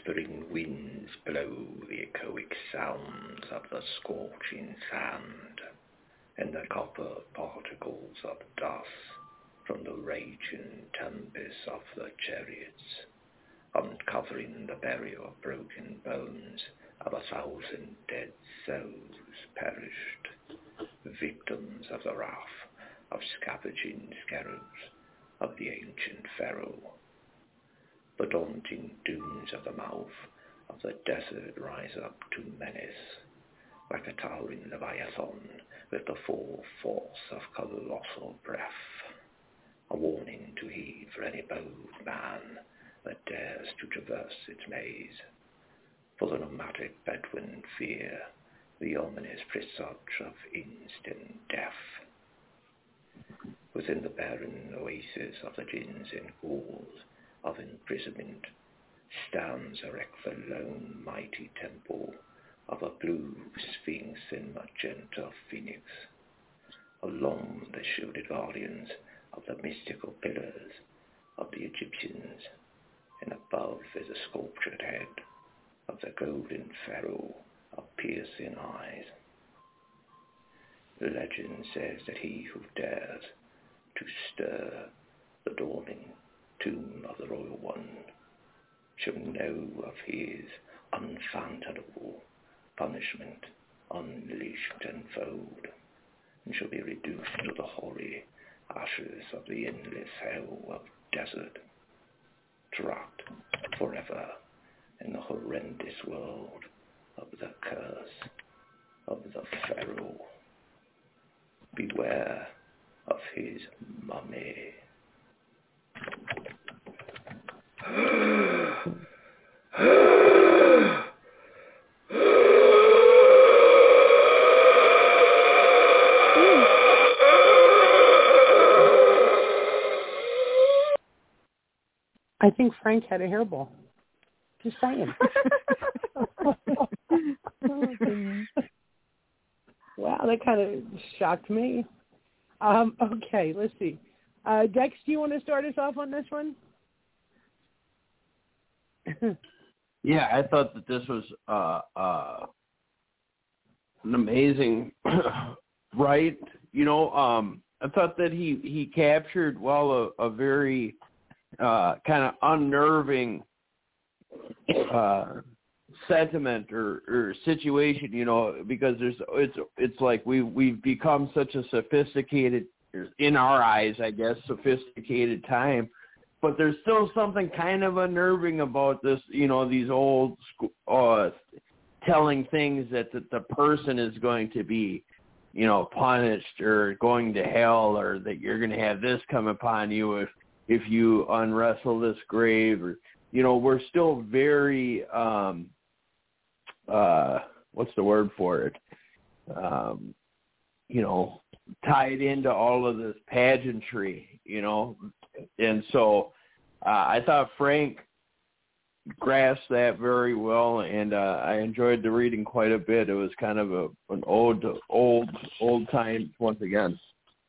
whispering winds blow the echoic sounds of the scorching sand, and the copper particles of dust from the raging tempest of the chariots, uncovering the burial of broken bones of 1,000 dead souls perished, victims of the wrath of scavenging scarabs of the ancient pharaoh. The daunting dunes of the mouth of the desert rise up to menace, like a towering leviathan with the full force of colossal breath, a warning to heed for any bold man that dares to traverse its maze. For the nomadic Bedouin fear the ominous presage of instant death. Within the barren oasis of the jinns and ghouls of imprisonment stands erect the lone mighty temple of a blue sphinx and magenta phoenix. Along the shielded guardians of the mystical pillars of the Egyptians, and above is a sculptured head of the golden pharaoh of piercing eyes. The legend says that he who dares to stir the dawning tomb of the royal one shall know of his unfathomable punishment unleashed tenfold, and shall be reduced to the hoary ashes of the endless hell of desert, trapped forever in the horrendous world of the curse of the pharaoh. Beware of his mummy. I think Frank had a hairball. Just saying. Wow, that kind of shocked me. Okay, let's see. Dex, do you want to start us off on this one? Yeah, I thought that this was an amazing right. I thought that he captured a very kind of unnerving sentiment or situation, because it's like we've become such a sophisticated, in our eyes, I guess, sophisticated time, but there's still something kind of unnerving about this, these old telling things that the person is going to be, punished or going to hell, or that you're going to have this come upon you if you unwrestle this grave, or we're still very what's the word for it? Tied into all of this pageantry, and so I thought Frank grasped that very well, and I enjoyed the reading quite a bit. It was kind of an ode to old times once again.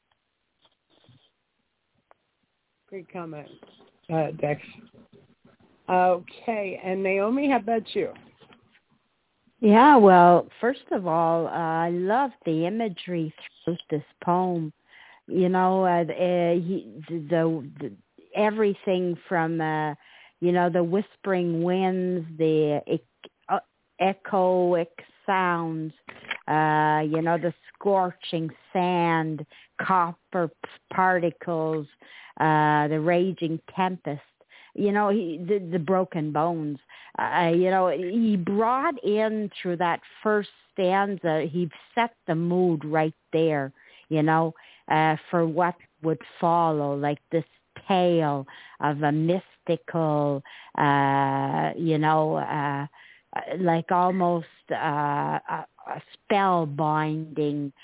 Great comment, Dex. Okay, and Naomi, how about you? Yeah, well, first of all, I love the imagery through this poem. Everything from the whispering winds, the echoic sounds, the scorching sand, copper particles, the raging tempest, the broken bones. He brought in through that first stanza, he set the mood right there, for what would follow, like this tale of a mystical, like almost a spellbinding,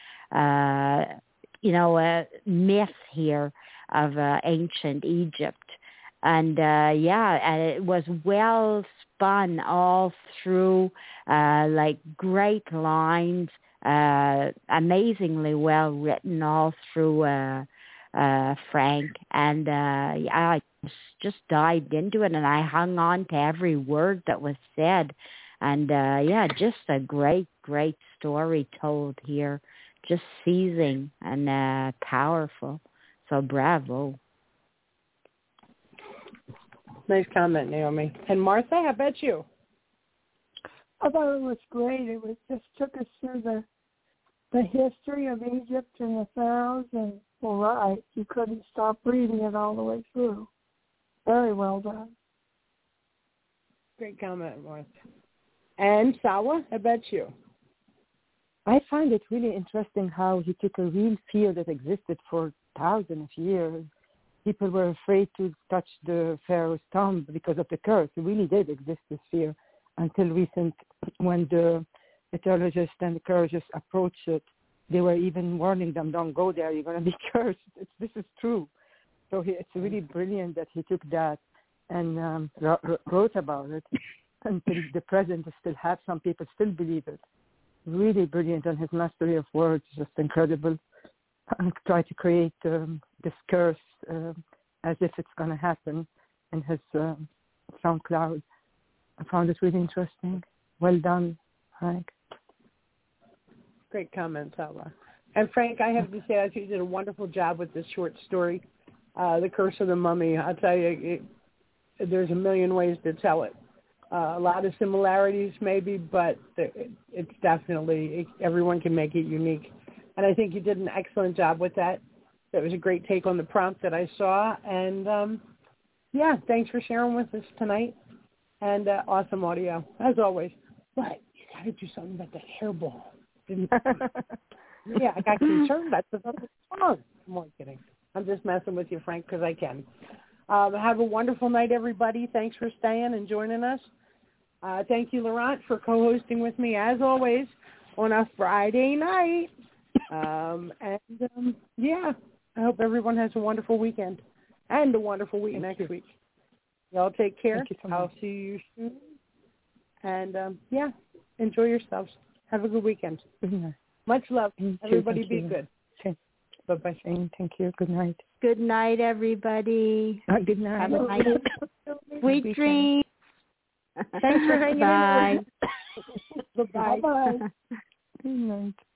a myth here of ancient Egypt. And it was well spun all through, like great lines, amazingly well written all through Frank, and I just dived into it, and I hung on to every word that was said, and just a great story told here, just seizing and powerful. So bravo. Nice comment, Naomi. And Martha, how about you? I thought it was great. It was just took us through the history of Egypt and the pharaohs, and right, you couldn't stop reading it all the way through. Very well done. Great comment, Martha. And Sawa, how about you? I find it really interesting how he took a real fear that existed for thousands of years. People were afraid to touch the pharaoh's tomb because of the curse. It really did exist, this fear, until recent, when the meteorologists and the archaeologists approached it. They were even warning them, don't go there, you're going to be cursed. This is true. So it's really brilliant that he took that and wrote about it. Until the present, still have some people still believe it. Really brilliant, and his mastery of words is just incredible. And try to create this curse as if it's going to happen in his SoundCloud. I found it really interesting. Well done, Frank. Great comment, Sawa. And Frank, I have to say, I think you did a wonderful job with this short story, The Curse of the Mummy. I'll tell you, there's a million ways to tell it. A lot of similarities maybe, but it's definitely, everyone can make it unique. And I think you did an excellent job with that. That was a great take on the prompt that I saw. And, thanks for sharing with us tonight. And awesome audio, as always. But you got to do something about that hairball. I got concerned about the song. I'm only kidding. I'm just messing with you, Frank, because I can. Have a wonderful night, everybody. Thanks for staying and joining us. Thank you, Laurent, for co-hosting with me, as always, on a Friday night. I hope everyone has a wonderful weekend and a wonderful week next week. Y'all take care. Thank you so much. I'll see you soon. And, enjoy yourselves. Have a good weekend. Mm-hmm. Much love. Everybody be you. good. Okay. Bye-bye. Thank you. Good night. Good night, everybody. Good night. Have a nice sweet dreams. Thanks for hanging Bye. out. Bye-bye. Bye-bye. Good night.